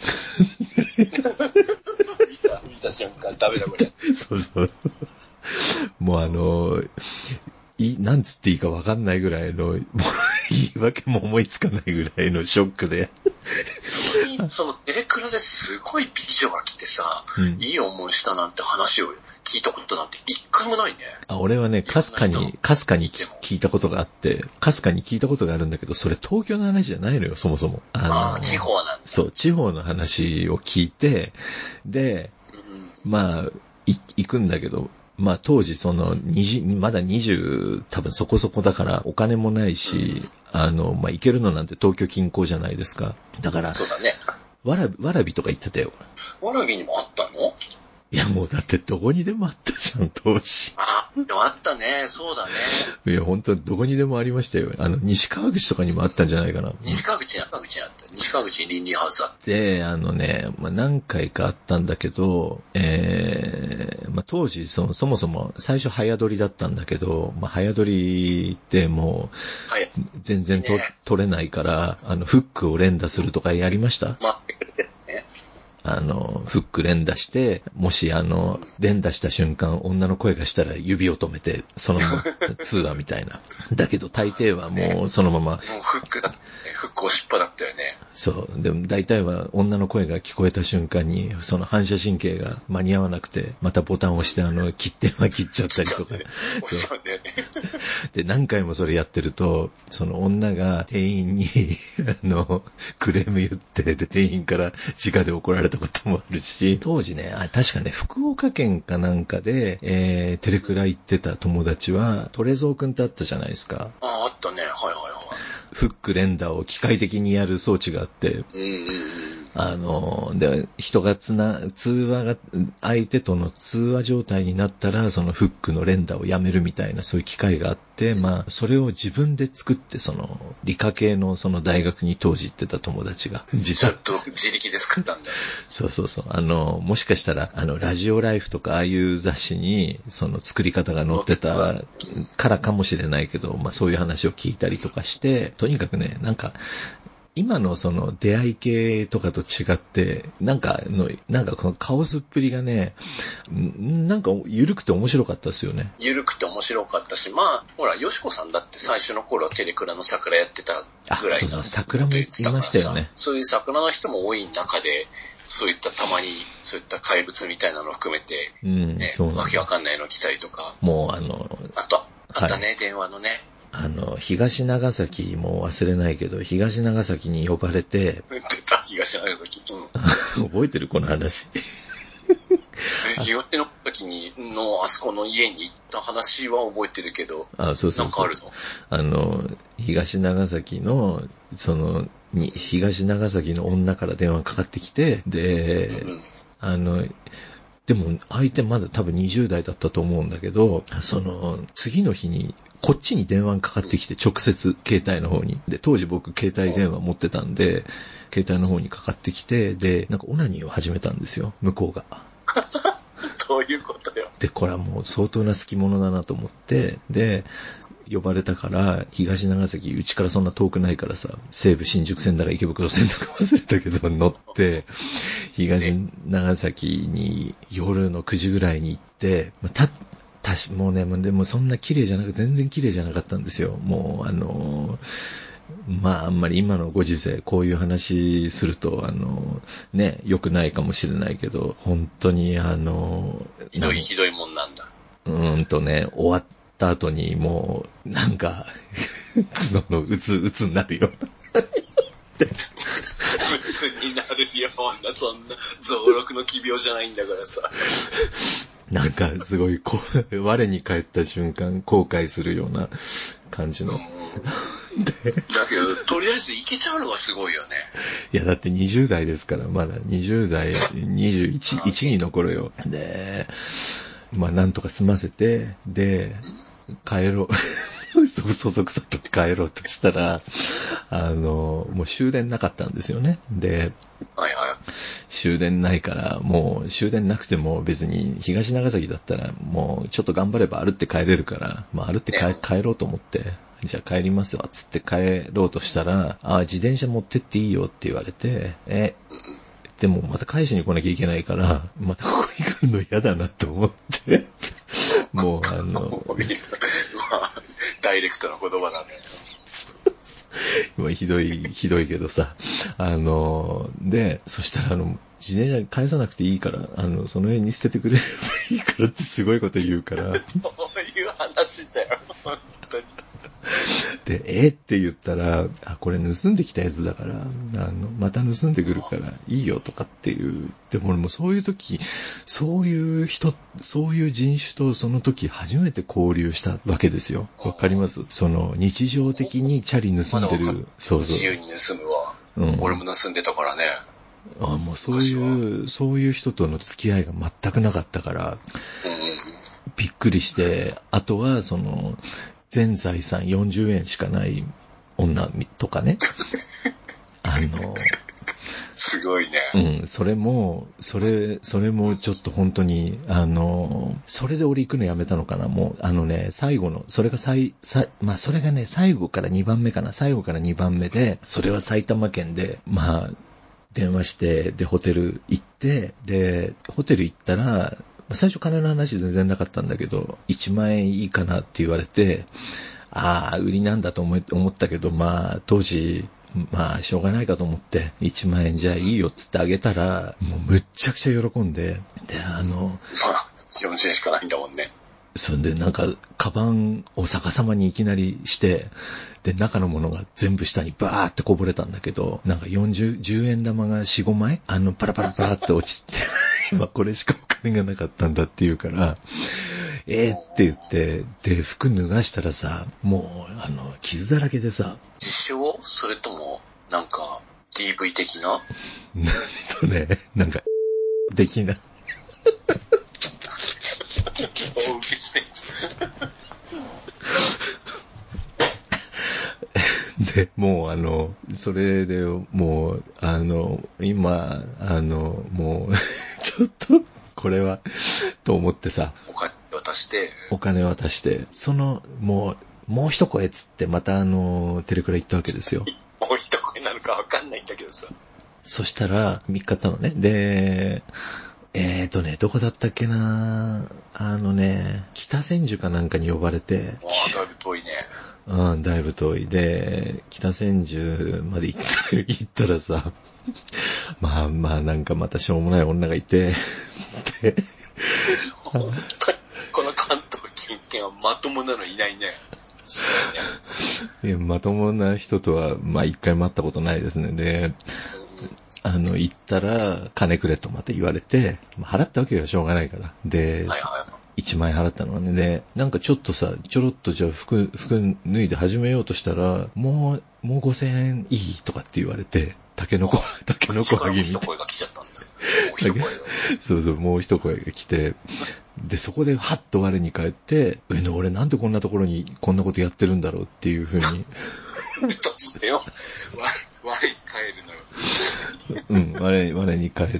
見た瞬間、ダメだこれ。 そう。もうなんつっていいかわかんないぐらいの、もう言い訳も思いつかないぐらいのショックで。 テレクラですごい美女が来てさ、いい思いしたなんて話を聞いたことなんて一回もないね。 俺はね、かすかに聞いたことがあって、かすかに聞いたことがあるんだけど、それ東京の話じゃないのよ、そもそも。 地方なんだ。 そう、地方の話を聞いて、で、まあ、行くんだけど、まあ当時まだ20多分そこそこだからお金もないし、まあ行けるのなんて東京近郊じゃないですか。だから、 そうだね。 わらびとか行ってたよ。 わらびにもあったの？ いやもうだってどこにでもあったじゃん、当時。 でもあったね、そうだね。 いや本当どこにでもありましたよ。西川口とかにもあったんじゃないかな。 西川口にあった。西川口にリンリンハウスあった。 で、まあ、何回かあったんだけど、まあ、当時そもそも最初早撮りだったんだけど、まあ、早撮りってもう、全然撮れないから、フックを連打するとかやりました？ 待ってくれてるね。 フック連打して、もし連打した瞬間、女の声がしたら指を止めて、そのまま通話みたいな。だけど大抵はもうそのまま。 もうフックだって、フック押しっぱだったよね。 そう。でも大体は女の声が聞こえた瞬間に、その反射神経が間に合わなくて、またボタンを押して切っちゃったりとか。 そうだよね。 で、何回もそれやってると、その女が店員に、クレーム言って、で、店員から直で怒られたこともあるし、当時ね、確かね、福岡県かなんかで、テレクラ行ってた友達は、トレゾーくんってあったじゃないですか。 あったね。はいはいはい。 フック連打を機械的にやる装置があって、で、人が相手との通話状態になったら、そのフックの連打をやめるみたいな、そういう機械があって、まあ、それを自分で作って、理科系のその大学に当時行ってた友達が。 ちゃんと自力で作ったんだ。 そうそうそう。もしかしたら、ラジオライフとか、ああいう雑誌に、その作り方が載ってたからかもしれないけど、まあそういう話を聞いたりとかして、とにかくね、なんか、今のその出会い系とかと違って、なんかこのカオスっぷりがね、なんか緩くて面白かったですよね。 緩くて面白かったし、まあ、ほら、よしこさんだって最初の頃はテレクラの桜やってたぐらいの。 桜も言いましたよね。 そういう桜の人も多い中で、そういったたまに、そういった怪物みたいなのを含めて、わけわかんないの来たりとか。 もうあったね、はい、電話のね。 東長崎も忘れないけど、東長崎に呼ばれて。 東長崎。 覚えてるこの話。 東の時のあそこの家に行った話は覚えてるけど。 そうなんかあるの？東長崎の、東長崎の女から電話かかってきて、で、でも相手まだ多分20代だったと思うんだけど、次の日にこっちに電話かかってきて直接携帯の方に。で、当時僕携帯電話持ってたんで、携帯の方にかかってきて、で、なんかオナニーを始めたんですよ、向こうが。 どういうことよ。 で、これはもう相当な好き者だなと思って、で、呼ばれたから、東長崎、うちからそんな遠くないからさ、西武新宿線だか池袋線だか忘れたけど乗って、東長崎に夜の9時ぐらいに行って、もうね、でもそんな綺麗じゃなく、全然綺麗じゃなかったんですよ。もうまああんまり今のご時世こういう話するとね、良くないかもしれないけど、本当にひどいもんなんだ。 終わった後にもうなんかうつになるよ。 うつになるような、そんな増録の奇病じゃないんだからさ。 なんかすごい我に返った瞬間後悔するような感じの。だけどとりあえずいけちゃうのがすごいよね。 いやだって20代ですから、まだ20代21、2の頃よ。で、まあなんとか済ませて、で帰ろう。そそくさと帰ろうとしたら、もう終電なかったんですよね。で、終電ないから、もう終電なくても別に東長崎だったらもうちょっと頑張れば歩って帰れるから、まあ歩って帰ろうと思って、じゃあ帰りますわ、つって帰ろうとしたら、自転車持ってっていいよって言われて、でもまた返しに来なきゃいけないから、またここに来るの嫌だなと思って、もうダイレクトな言葉なんだよ。 今ひどいけどさ、で、そしたら自転車返さなくていいから、その辺に捨ててくれればいいからってすごいこと言うから。そういう話だよ、本当に。 で、って言ったら、これ盗んできたやつだから、また盗んでくるからいいよとかっていう。でも俺もそういう時、そういう人とその時初めて交流したわけですよ。わかります？日常的にチャリ盗んでる。そうそう。 自由に盗むわ。俺も盗んでたからね。 もうそういう人との付き合いが全くなかったから、びっくりして、あとは全財産40円しかない女とかね。 すごいね。 それもちょっと本当に、それで俺行くのやめたのかな、もう、最後の、それがそれがね、最後から2番目かな、最後から2番目で、それは埼玉県で、まあ、電話して、で、ホテル行って、で、ホテル行ったら、最初金の話全然なかったんだけど、1万円いいかなって言われて、売りなんだと思ったけど、まあ、当時、まあ、しょうがないかと思って、1万円じゃあいいよっつってあげたら、もうむっちゃくちゃ喜んで、で、 40円しかないんだもんね。 そんでなんか、カバンを逆さまにいきなりして、で、中のものが全部下にバーってこぼれたんだけど、なんか10円玉が4、5枚パラパラパラって落ちて、今これしかお金がなかったんだって言うから、って言って、で、服脱がしたらさ、もう、傷だらけでさ。 自称？それとも、なんか、DV 的な？ なんか、的な。で、もうそれで、もう、今、もう、ちょっと、これは、と思ってさ。お金渡して、もう一声つって、またテレクラ行ったわけですよ。 もう一声なのかわかんないんだけどさ。 そしたら、3日経ったのね。で、どこだったっけな、北千住かなんかに呼ばれて。 だいぶ遠いね。 うん、だいぶ遠い。で、北千住まで行ったらさ、まあ、なんかまたしょうもない女がいて、で、 本当に、この関東近県はまともなのいないね。 いや、まともな人とは、一回も会ったことないですね。で、行ったら、金くれとまた言われて、払ったわけはしょうがないから。で、1万円払ったのはね。で、なんかちょっとさ、ちょろっとじゃあ服脱いで始めようとしたら、もう5000円いいとかって言われて、タケノコはぎみたいな。 もう一声が来ちゃったんだ。もう一声が。 そうそう、もう一声が来て、で、そこでハッと我に返って、俺なんでこんなところにこんなことやってるんだろうっていう風に。 突然よ。我に返るのよ。我に返って、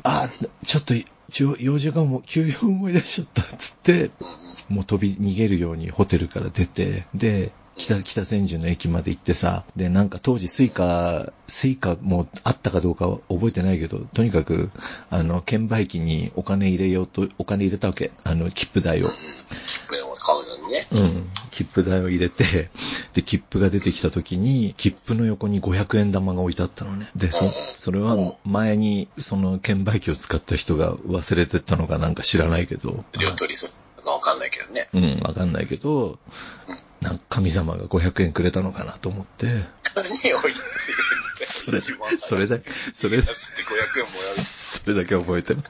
ちょっと、用事が急用思い出しちゃったっつって、もう逃げるようにホテルから出て、で、北千住の駅まで行ってさ、で、なんか当時スイカもあったかどうかは覚えてないけど、とにかく、券売機にお金入れたわけ。切符代を。 切符を買うのにね。 切符代を入れて、で、切符が出てきた時に、切符の横に500円玉が置いてあったのね。で、それは前に、その券売機を使った人が忘れてったのかなんか知らないけど。 両取りするのかわかんないけどね。 わかんないけど、なんか神様が500円くれたのかなと思って。 何を言ってるんだそれだけ500円もらう。それだけ覚えてます。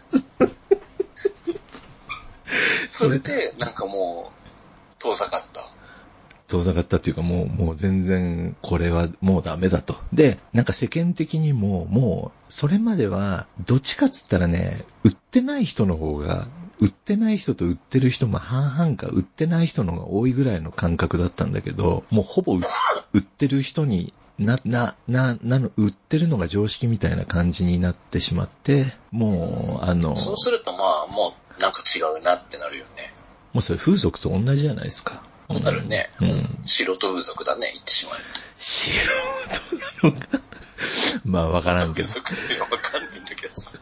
それで、なんかもう、遠ざかったっていうかもう全然これはもうダメだと。で、なんか世間的にもうそれまではどっちかっつったらね、売ってない人と売ってる人も半々か、売ってない人の方が多いぐらいの感覚だったんだけど、もうほぼ売ってる人に売ってるのが常識みたいな感じになってしまって、もうそうするともうなんか違うなってなるよね。 もうそれ風俗と同じじゃないですか。 そうなるね。素人風俗だね、言ってしまう。 素人なのか。わからんけど。 風俗ってわかんないんだけどさ。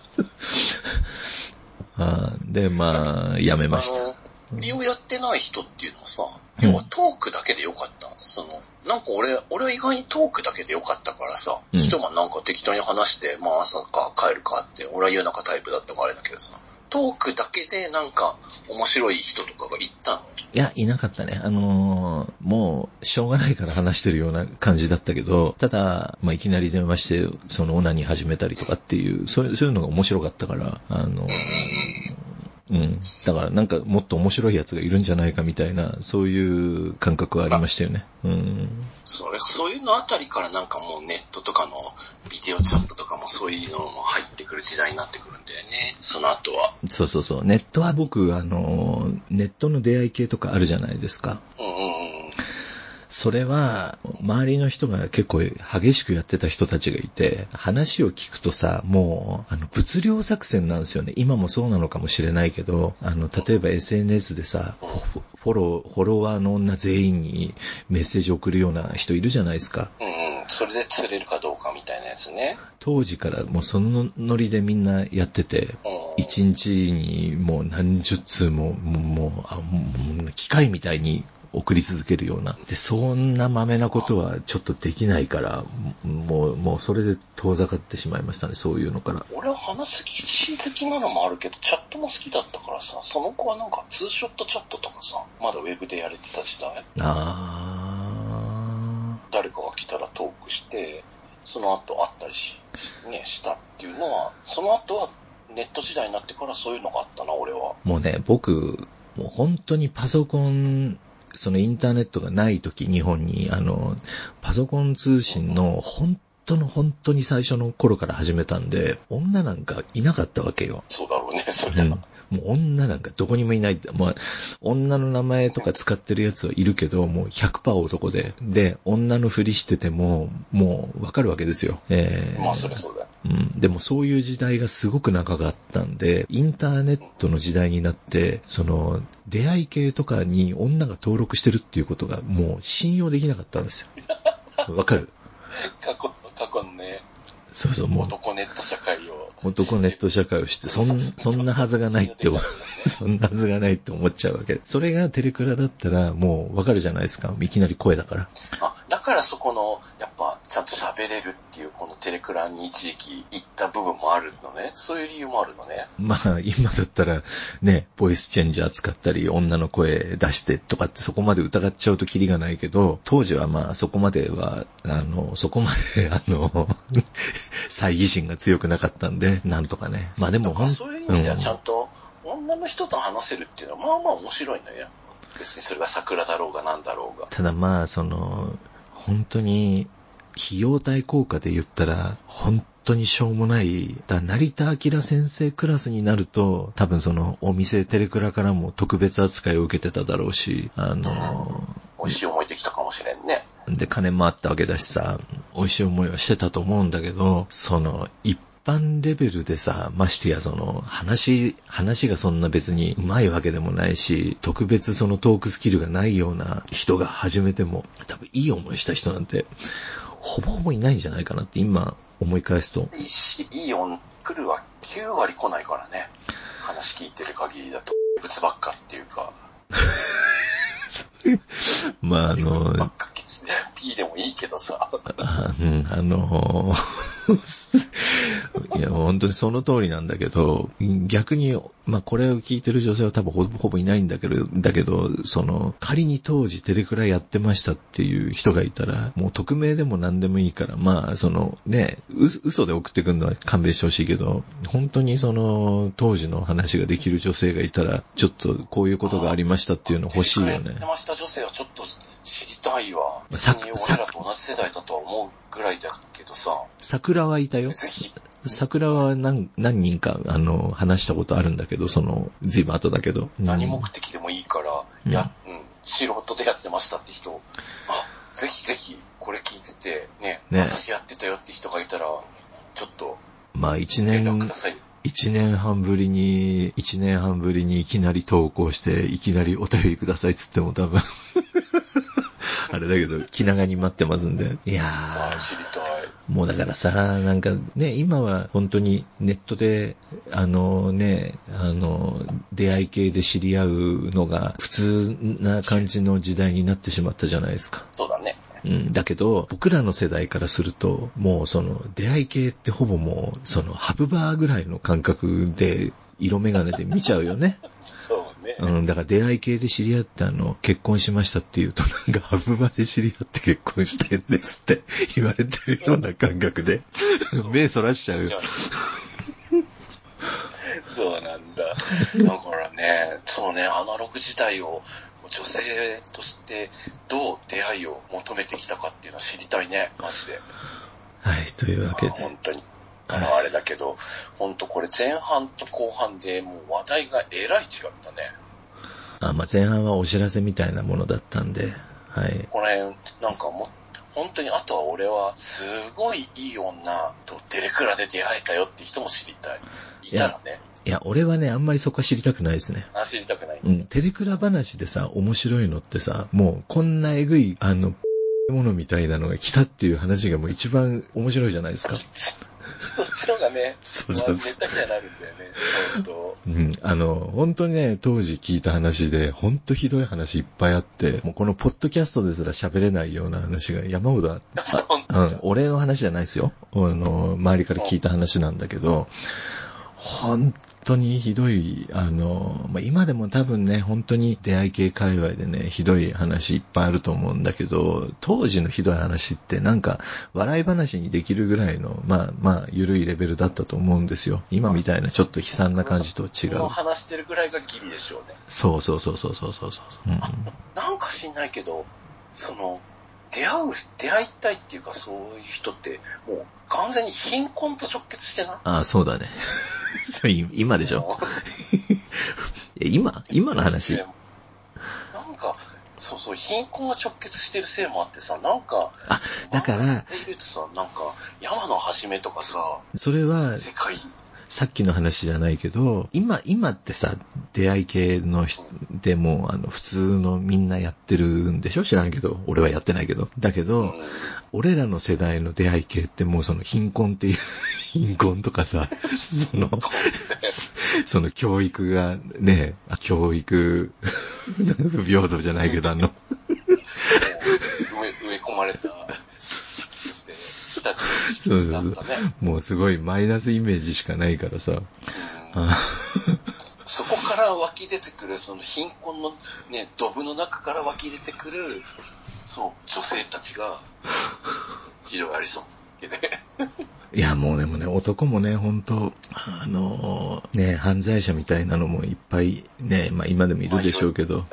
で、やめました。 美容やってない人っていうのはさ、要はトークだけでよかった。なんか俺は意外にトークだけでよかったからさ、一晩なんか適当に話して、朝か帰るかって、俺は夜中タイプだってもあれだけどさ、トークだけでなんか面白い人とかがいたの？ いや、いなかったね。もう、しょうがないから話してるような感じだったけど、ただ、いきなり電話して、オナニー始めたりとかっていう、そういうのが面白かったから、だからなんかもっと面白いやつがいるんじゃないかみたいな、そういう感覚はありましたよね。 そういうのあたりからなんかもうネットとかのビデオチャットとかもそういうのも入ってくる時代になってくるんだよね。その後は。 そう。ネットは僕、ネットの出会い系とかあるじゃないですか。それは、周りの人が結構激しくやってた人たちがいて、話を聞くとさ、もう、物量作戦なんですよね。今もそうなのかもしれないけど、例えば SNS でさ、フォロワーの女全員にメッセージ送るような人いるじゃないですか。 それで釣れるかどうかみたいなやつね。 当時からもうそのノリでみんなやってて、一日にもう何十通も、機械みたいに送り続けるような。で、そんな豆なことはちょっとできないから、もうそれで遠ざかってしまいましたね、そういうのから。 俺は話好きなのもあるけど、チャットも好きだったからさ、その子はなんかツーショットチャットとかさ、まだウェブでやれてた時代。誰かが来たらトークして、その後会ったりしたっていうのは、その後はネット時代になってからそういうのがあったな、俺は。 もうね、僕、もう本当にパソコン、そのインターネットがない時、日本に、パソコン通信の本当に最初の頃から始めたんで、女なんかいなかったわけよ。 そうだろうね、それは。 もう女なんかどこにもいない。まあ、女の名前とか使ってるやつはいるけど、もう 100% 男で。で、女のふりしてても、もうわかるわけですよ。 まあ、そりゃそうだ。 でもそういう時代がすごく長かったんで、インターネットの時代になって、その、出会い系とかに女が登録してるっていうことがもう信用できなかったんですよ。わかる？ 過去のね。 そうそう、もう。 男ネット社会を。 男ネット社会をして、そんなはずがないってそんなはずがないって思っちゃうわけ。それがテレクラだったらもうわかるじゃないですか。いきなり声だから。 だからそこの、やっぱ、ちゃんと喋れるっていう、このテレクラに一時期行った部分もあるのね。そういう理由もあるのね。 まあ、今だったら、ね、ボイスチェンジャー使ったり、女の声出してとかってそこまで疑っちゃうとキリがないけど、当時はまあ、そこまで、猜疑心が強くなかったんで、なんとかね。まあでもそういう意味ではちゃんと、女の人と話せるっていうのは、まあまあ面白いのよ。別にそれが桜だろうがなんだろうが。 ただまあ、本当に、費用対効果で言ったら、本当にしょうもない。成田明先生クラスになると、多分お店テレクラからも特別扱いを受けてただろうし、 美味しい思いできたかもしれんね。 で、金もあったわけだしさ、美味しい思いはしてたと思うんだけど、一般レベルでさ、ましてや話がそんな別に上手いわけでもないし、特別トークスキルがないような人が始めても、多分いい思いした人なんて、ほぼほぼいないんじゃないかなって今思い返すと。 いい音来るは9割来ないからね。話聞いてる限りだと、物ばっかっていうか。 まあ P でもいいけどさ。 いや、本当にその通りなんだけど、逆に、まあこれを聞いてる女性は多分ほぼいないんだけど、仮に当時テレクラやってましたっていう人がいたら、もう匿名でも何でもいいから、まあ嘘で送ってくるのは勘弁してほしいけど、本当に当時の話ができる女性がいたら、ちょっとこういうことがありましたっていうの欲しいよね。 やってました女性はちょっと知りたいわ。別に俺らと同じ世代だとは思うぐらいだけどさ。桜はいたよ。桜は何人か、話したことあるんだけど、随分後だけど。 何目的でもいいから、素人でやってましたって人、ぜひぜひ、これ聞いてて、私やってたよって人がいたら、ちょっと、 まあ連絡ください。 1年半ぶりにいきなり投稿して、いきなりお便りくださいっつっても多分、あれだけど、気長に待ってますんで。いやー。 知りたい。 もうだからさ、なんかね、今は本当にネットで、出会い系で知り合うのが普通な感じの時代になってしまったじゃないですか。 そうだね。 だけど、僕らの世代からすると、もう出会い系ってほぼもう、ハブバーぐらいの感覚で、色眼鏡で見ちゃうよね。 そうね。 だから出会い系で知り合って結婚しましたっていうとなんかハブバで知り合って結婚してんですって言われてるような感覚で、目そらしちゃうよ。 そうなんだ。だからね、アナログ時代を女性としてどう出会いを求めてきたかっていうのは知りたいね、マジで。 はい、というわけで。 本当に。あれだけど、本当これ前半と後半でもう話題がえらい違ったね。 まあ前半はお知らせみたいなものだったんで、はい。 これ、なんか本当にあとは俺はすごいいい女とテレクラで出会えたよって人も知りたい。いたらね。 いや、俺はね、あんまりそこは知りたくないですね。 知りたくない。 テレクラ話でさ、面白いのってさ、もうこんなえぐい、ものみたいなのが来たっていう話がもう一番面白いじゃないですか。 そっちの方がね、 そうそうそう。 ネタにはなるんだよね、 本当にね、当時聞いた話で、本当ひどい話いっぱいあって、もうこのポッドキャストですら喋れないような話が山ほどあって、俺の話じゃないですよ。周りから聞いた話なんだけど、本当にひどい、今でも多分ね、本当に出会い系界隈でね、ひどい話いっぱいあると思うんだけど、当時のひどい話ってなんか、笑い話にできるぐらいの、緩いレベルだったと思うんですよ。今みたいなちょっと悲惨な感じと違う。 話してるぐらいがギリでしょうね。 そう。 なんか知んないけど、出会いたいっていうかそういう人って、もう完全に貧困と直結してない？ ああ、そうだね。今でしょ今の話。 なんか、そう、貧困が直結してるせいもあってさ、なんか、 だから、 で言うとさ、なんか、山の始めとかさ、 それは、 世界、 さっきの話じゃないけど、今ってさ、出会い系の人でも、普通のみんなやってるんでしょ？知らんけど、俺はやってないけど。だけど、俺らの世代の出会い系ってもうその貧困っていう、貧困とかさ、その教育がね、教育、不平等じゃないけど、 植え込まれた。 もうすごいマイナスイメージしかないからさ。 そこから湧き出てくる、その貧困のね、ドブの中から湧き出てくる、そう、女性たちが、広がりそう。 いや、もうでもね、男もね、本当犯罪者みたいなのもいっぱいね、今でもいるでしょうけど。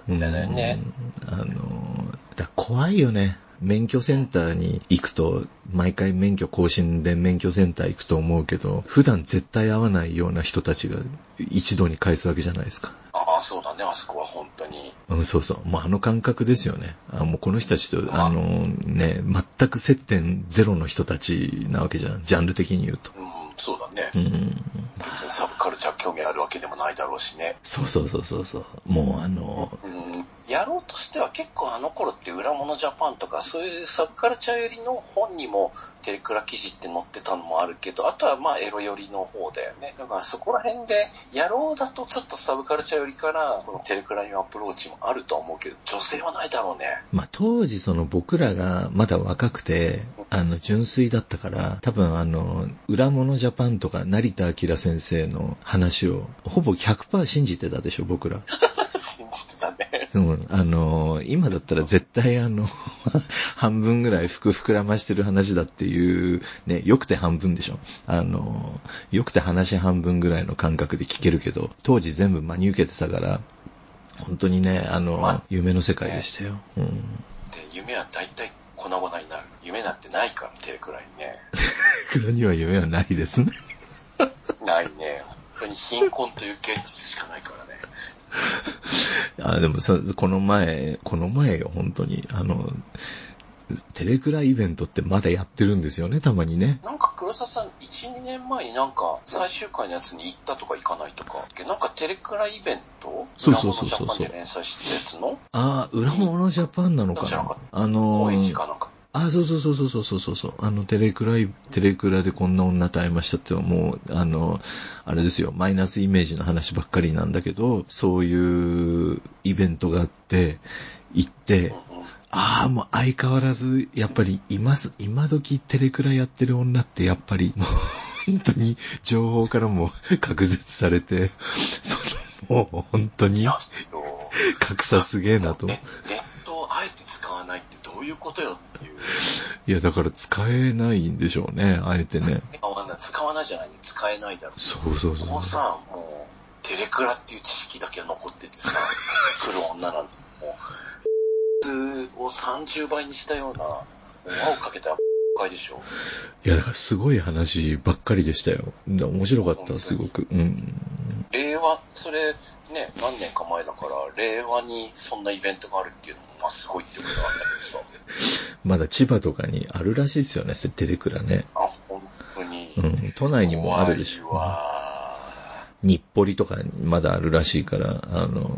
だ怖いよね。免許センターに行くと、毎回免許更新で免許センター行くと思うけど、普段絶対会わないような人たちが一度に返すわけじゃないですか。 ああ、そうだね、あそこは本当に。 そうそう。もう感覚ですよね。もうこの人たちと、全く接点ゼロの人たちなわけじゃん。ジャンル的に言うと。 そうだね。別にサブカルチャー興味あるわけでもないだろうしね。 そう。もうやろうとしては結構あの頃って裏物ジャパンとかそういうサブカルチャー寄りの本にもテレクラ記事って載ってたのもあるけど、あとはエロ寄りの方だよね。だからそこら辺でやろうだとちょっとサブカルチャー寄りからこのテレクラにアプローチもあると思うけど、女性はないだろうね。 当時僕らがまだ若くて、純粋だったから、多分裏物ジャパンとか成田明先生の話をほぼ 100% 信じてたでしょ、僕ら。 信じてたね。 今だったら絶対半分ぐらい膨らましてる話だっていう、ね、よくて半分でしょ。よくて話半分ぐらいの感覚で聞けるけど、当時全部真に受けてたから、本当にね、夢の世界でしたよ。で、 夢は大体粉々になる。夢なんてないから、テレクラにね。 黒には夢はないですね。 ないね。本当に貧困という現実しかないからね。 でもこの前よ、本当に。テレクライベントってまだやってるんですよね、たまにね。 なんか黒沢さん、1、2年前になんか最終回のやつに行ったとか行かないとか、なんかテレクライベント？ そう。 裏物ジャパンで連載してたやつの？ 裏物ジャパンなのかな？ 高円寺かなんか。 そう。テレクラでこんな女と会いましたってもう、あれですよ、マイナスイメージの話ばっかりなんだけど、そういうイベントがあって、行って、もう相変わらず、やっぱり今時テレクラやってる女ってやっぱり、もう本当に情報からも隔絶されて、もう本当に格差すげえなと。 ネットをあえて使わないってどういうことよっていう。 いや、だから使えないんでしょうね、あえてね。 使わないじゃないね、使えないだろう。 そう。 もうさ、もう、テレクラっていう知識だけは残っててさ、来る女なんて、もう、普通を30倍にしたような、輪をかけた回でしょ。 いや、だからすごい話ばっかりでしたよ。面白かった、すごく。 令和、それ、ね、何年か前だから、令和にそんなイベントがあるっていうのも、すごいってことなんだけどさ。 まだ千葉とかにあるらしいですよね、テレクラね。 本当に。 都内にもあるでしょ。日暮里とかにまだあるらしいから、そうなんだ。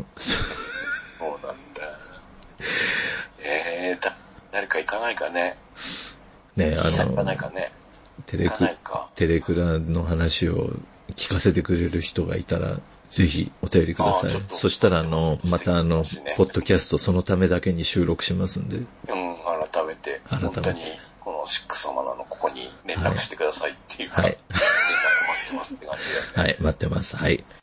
誰か行かないかね。 ね、 行かないかね。 テレクテレクラの話を聞かせてくれる人がいたら、ぜひお便りください。そしたらまたポッドキャストそのためだけに収録しますんで。 改めて。本当に、このシック様ここに連絡してくださいっていうか、連絡待ってますって感じだよね。 はい、待ってます。はい。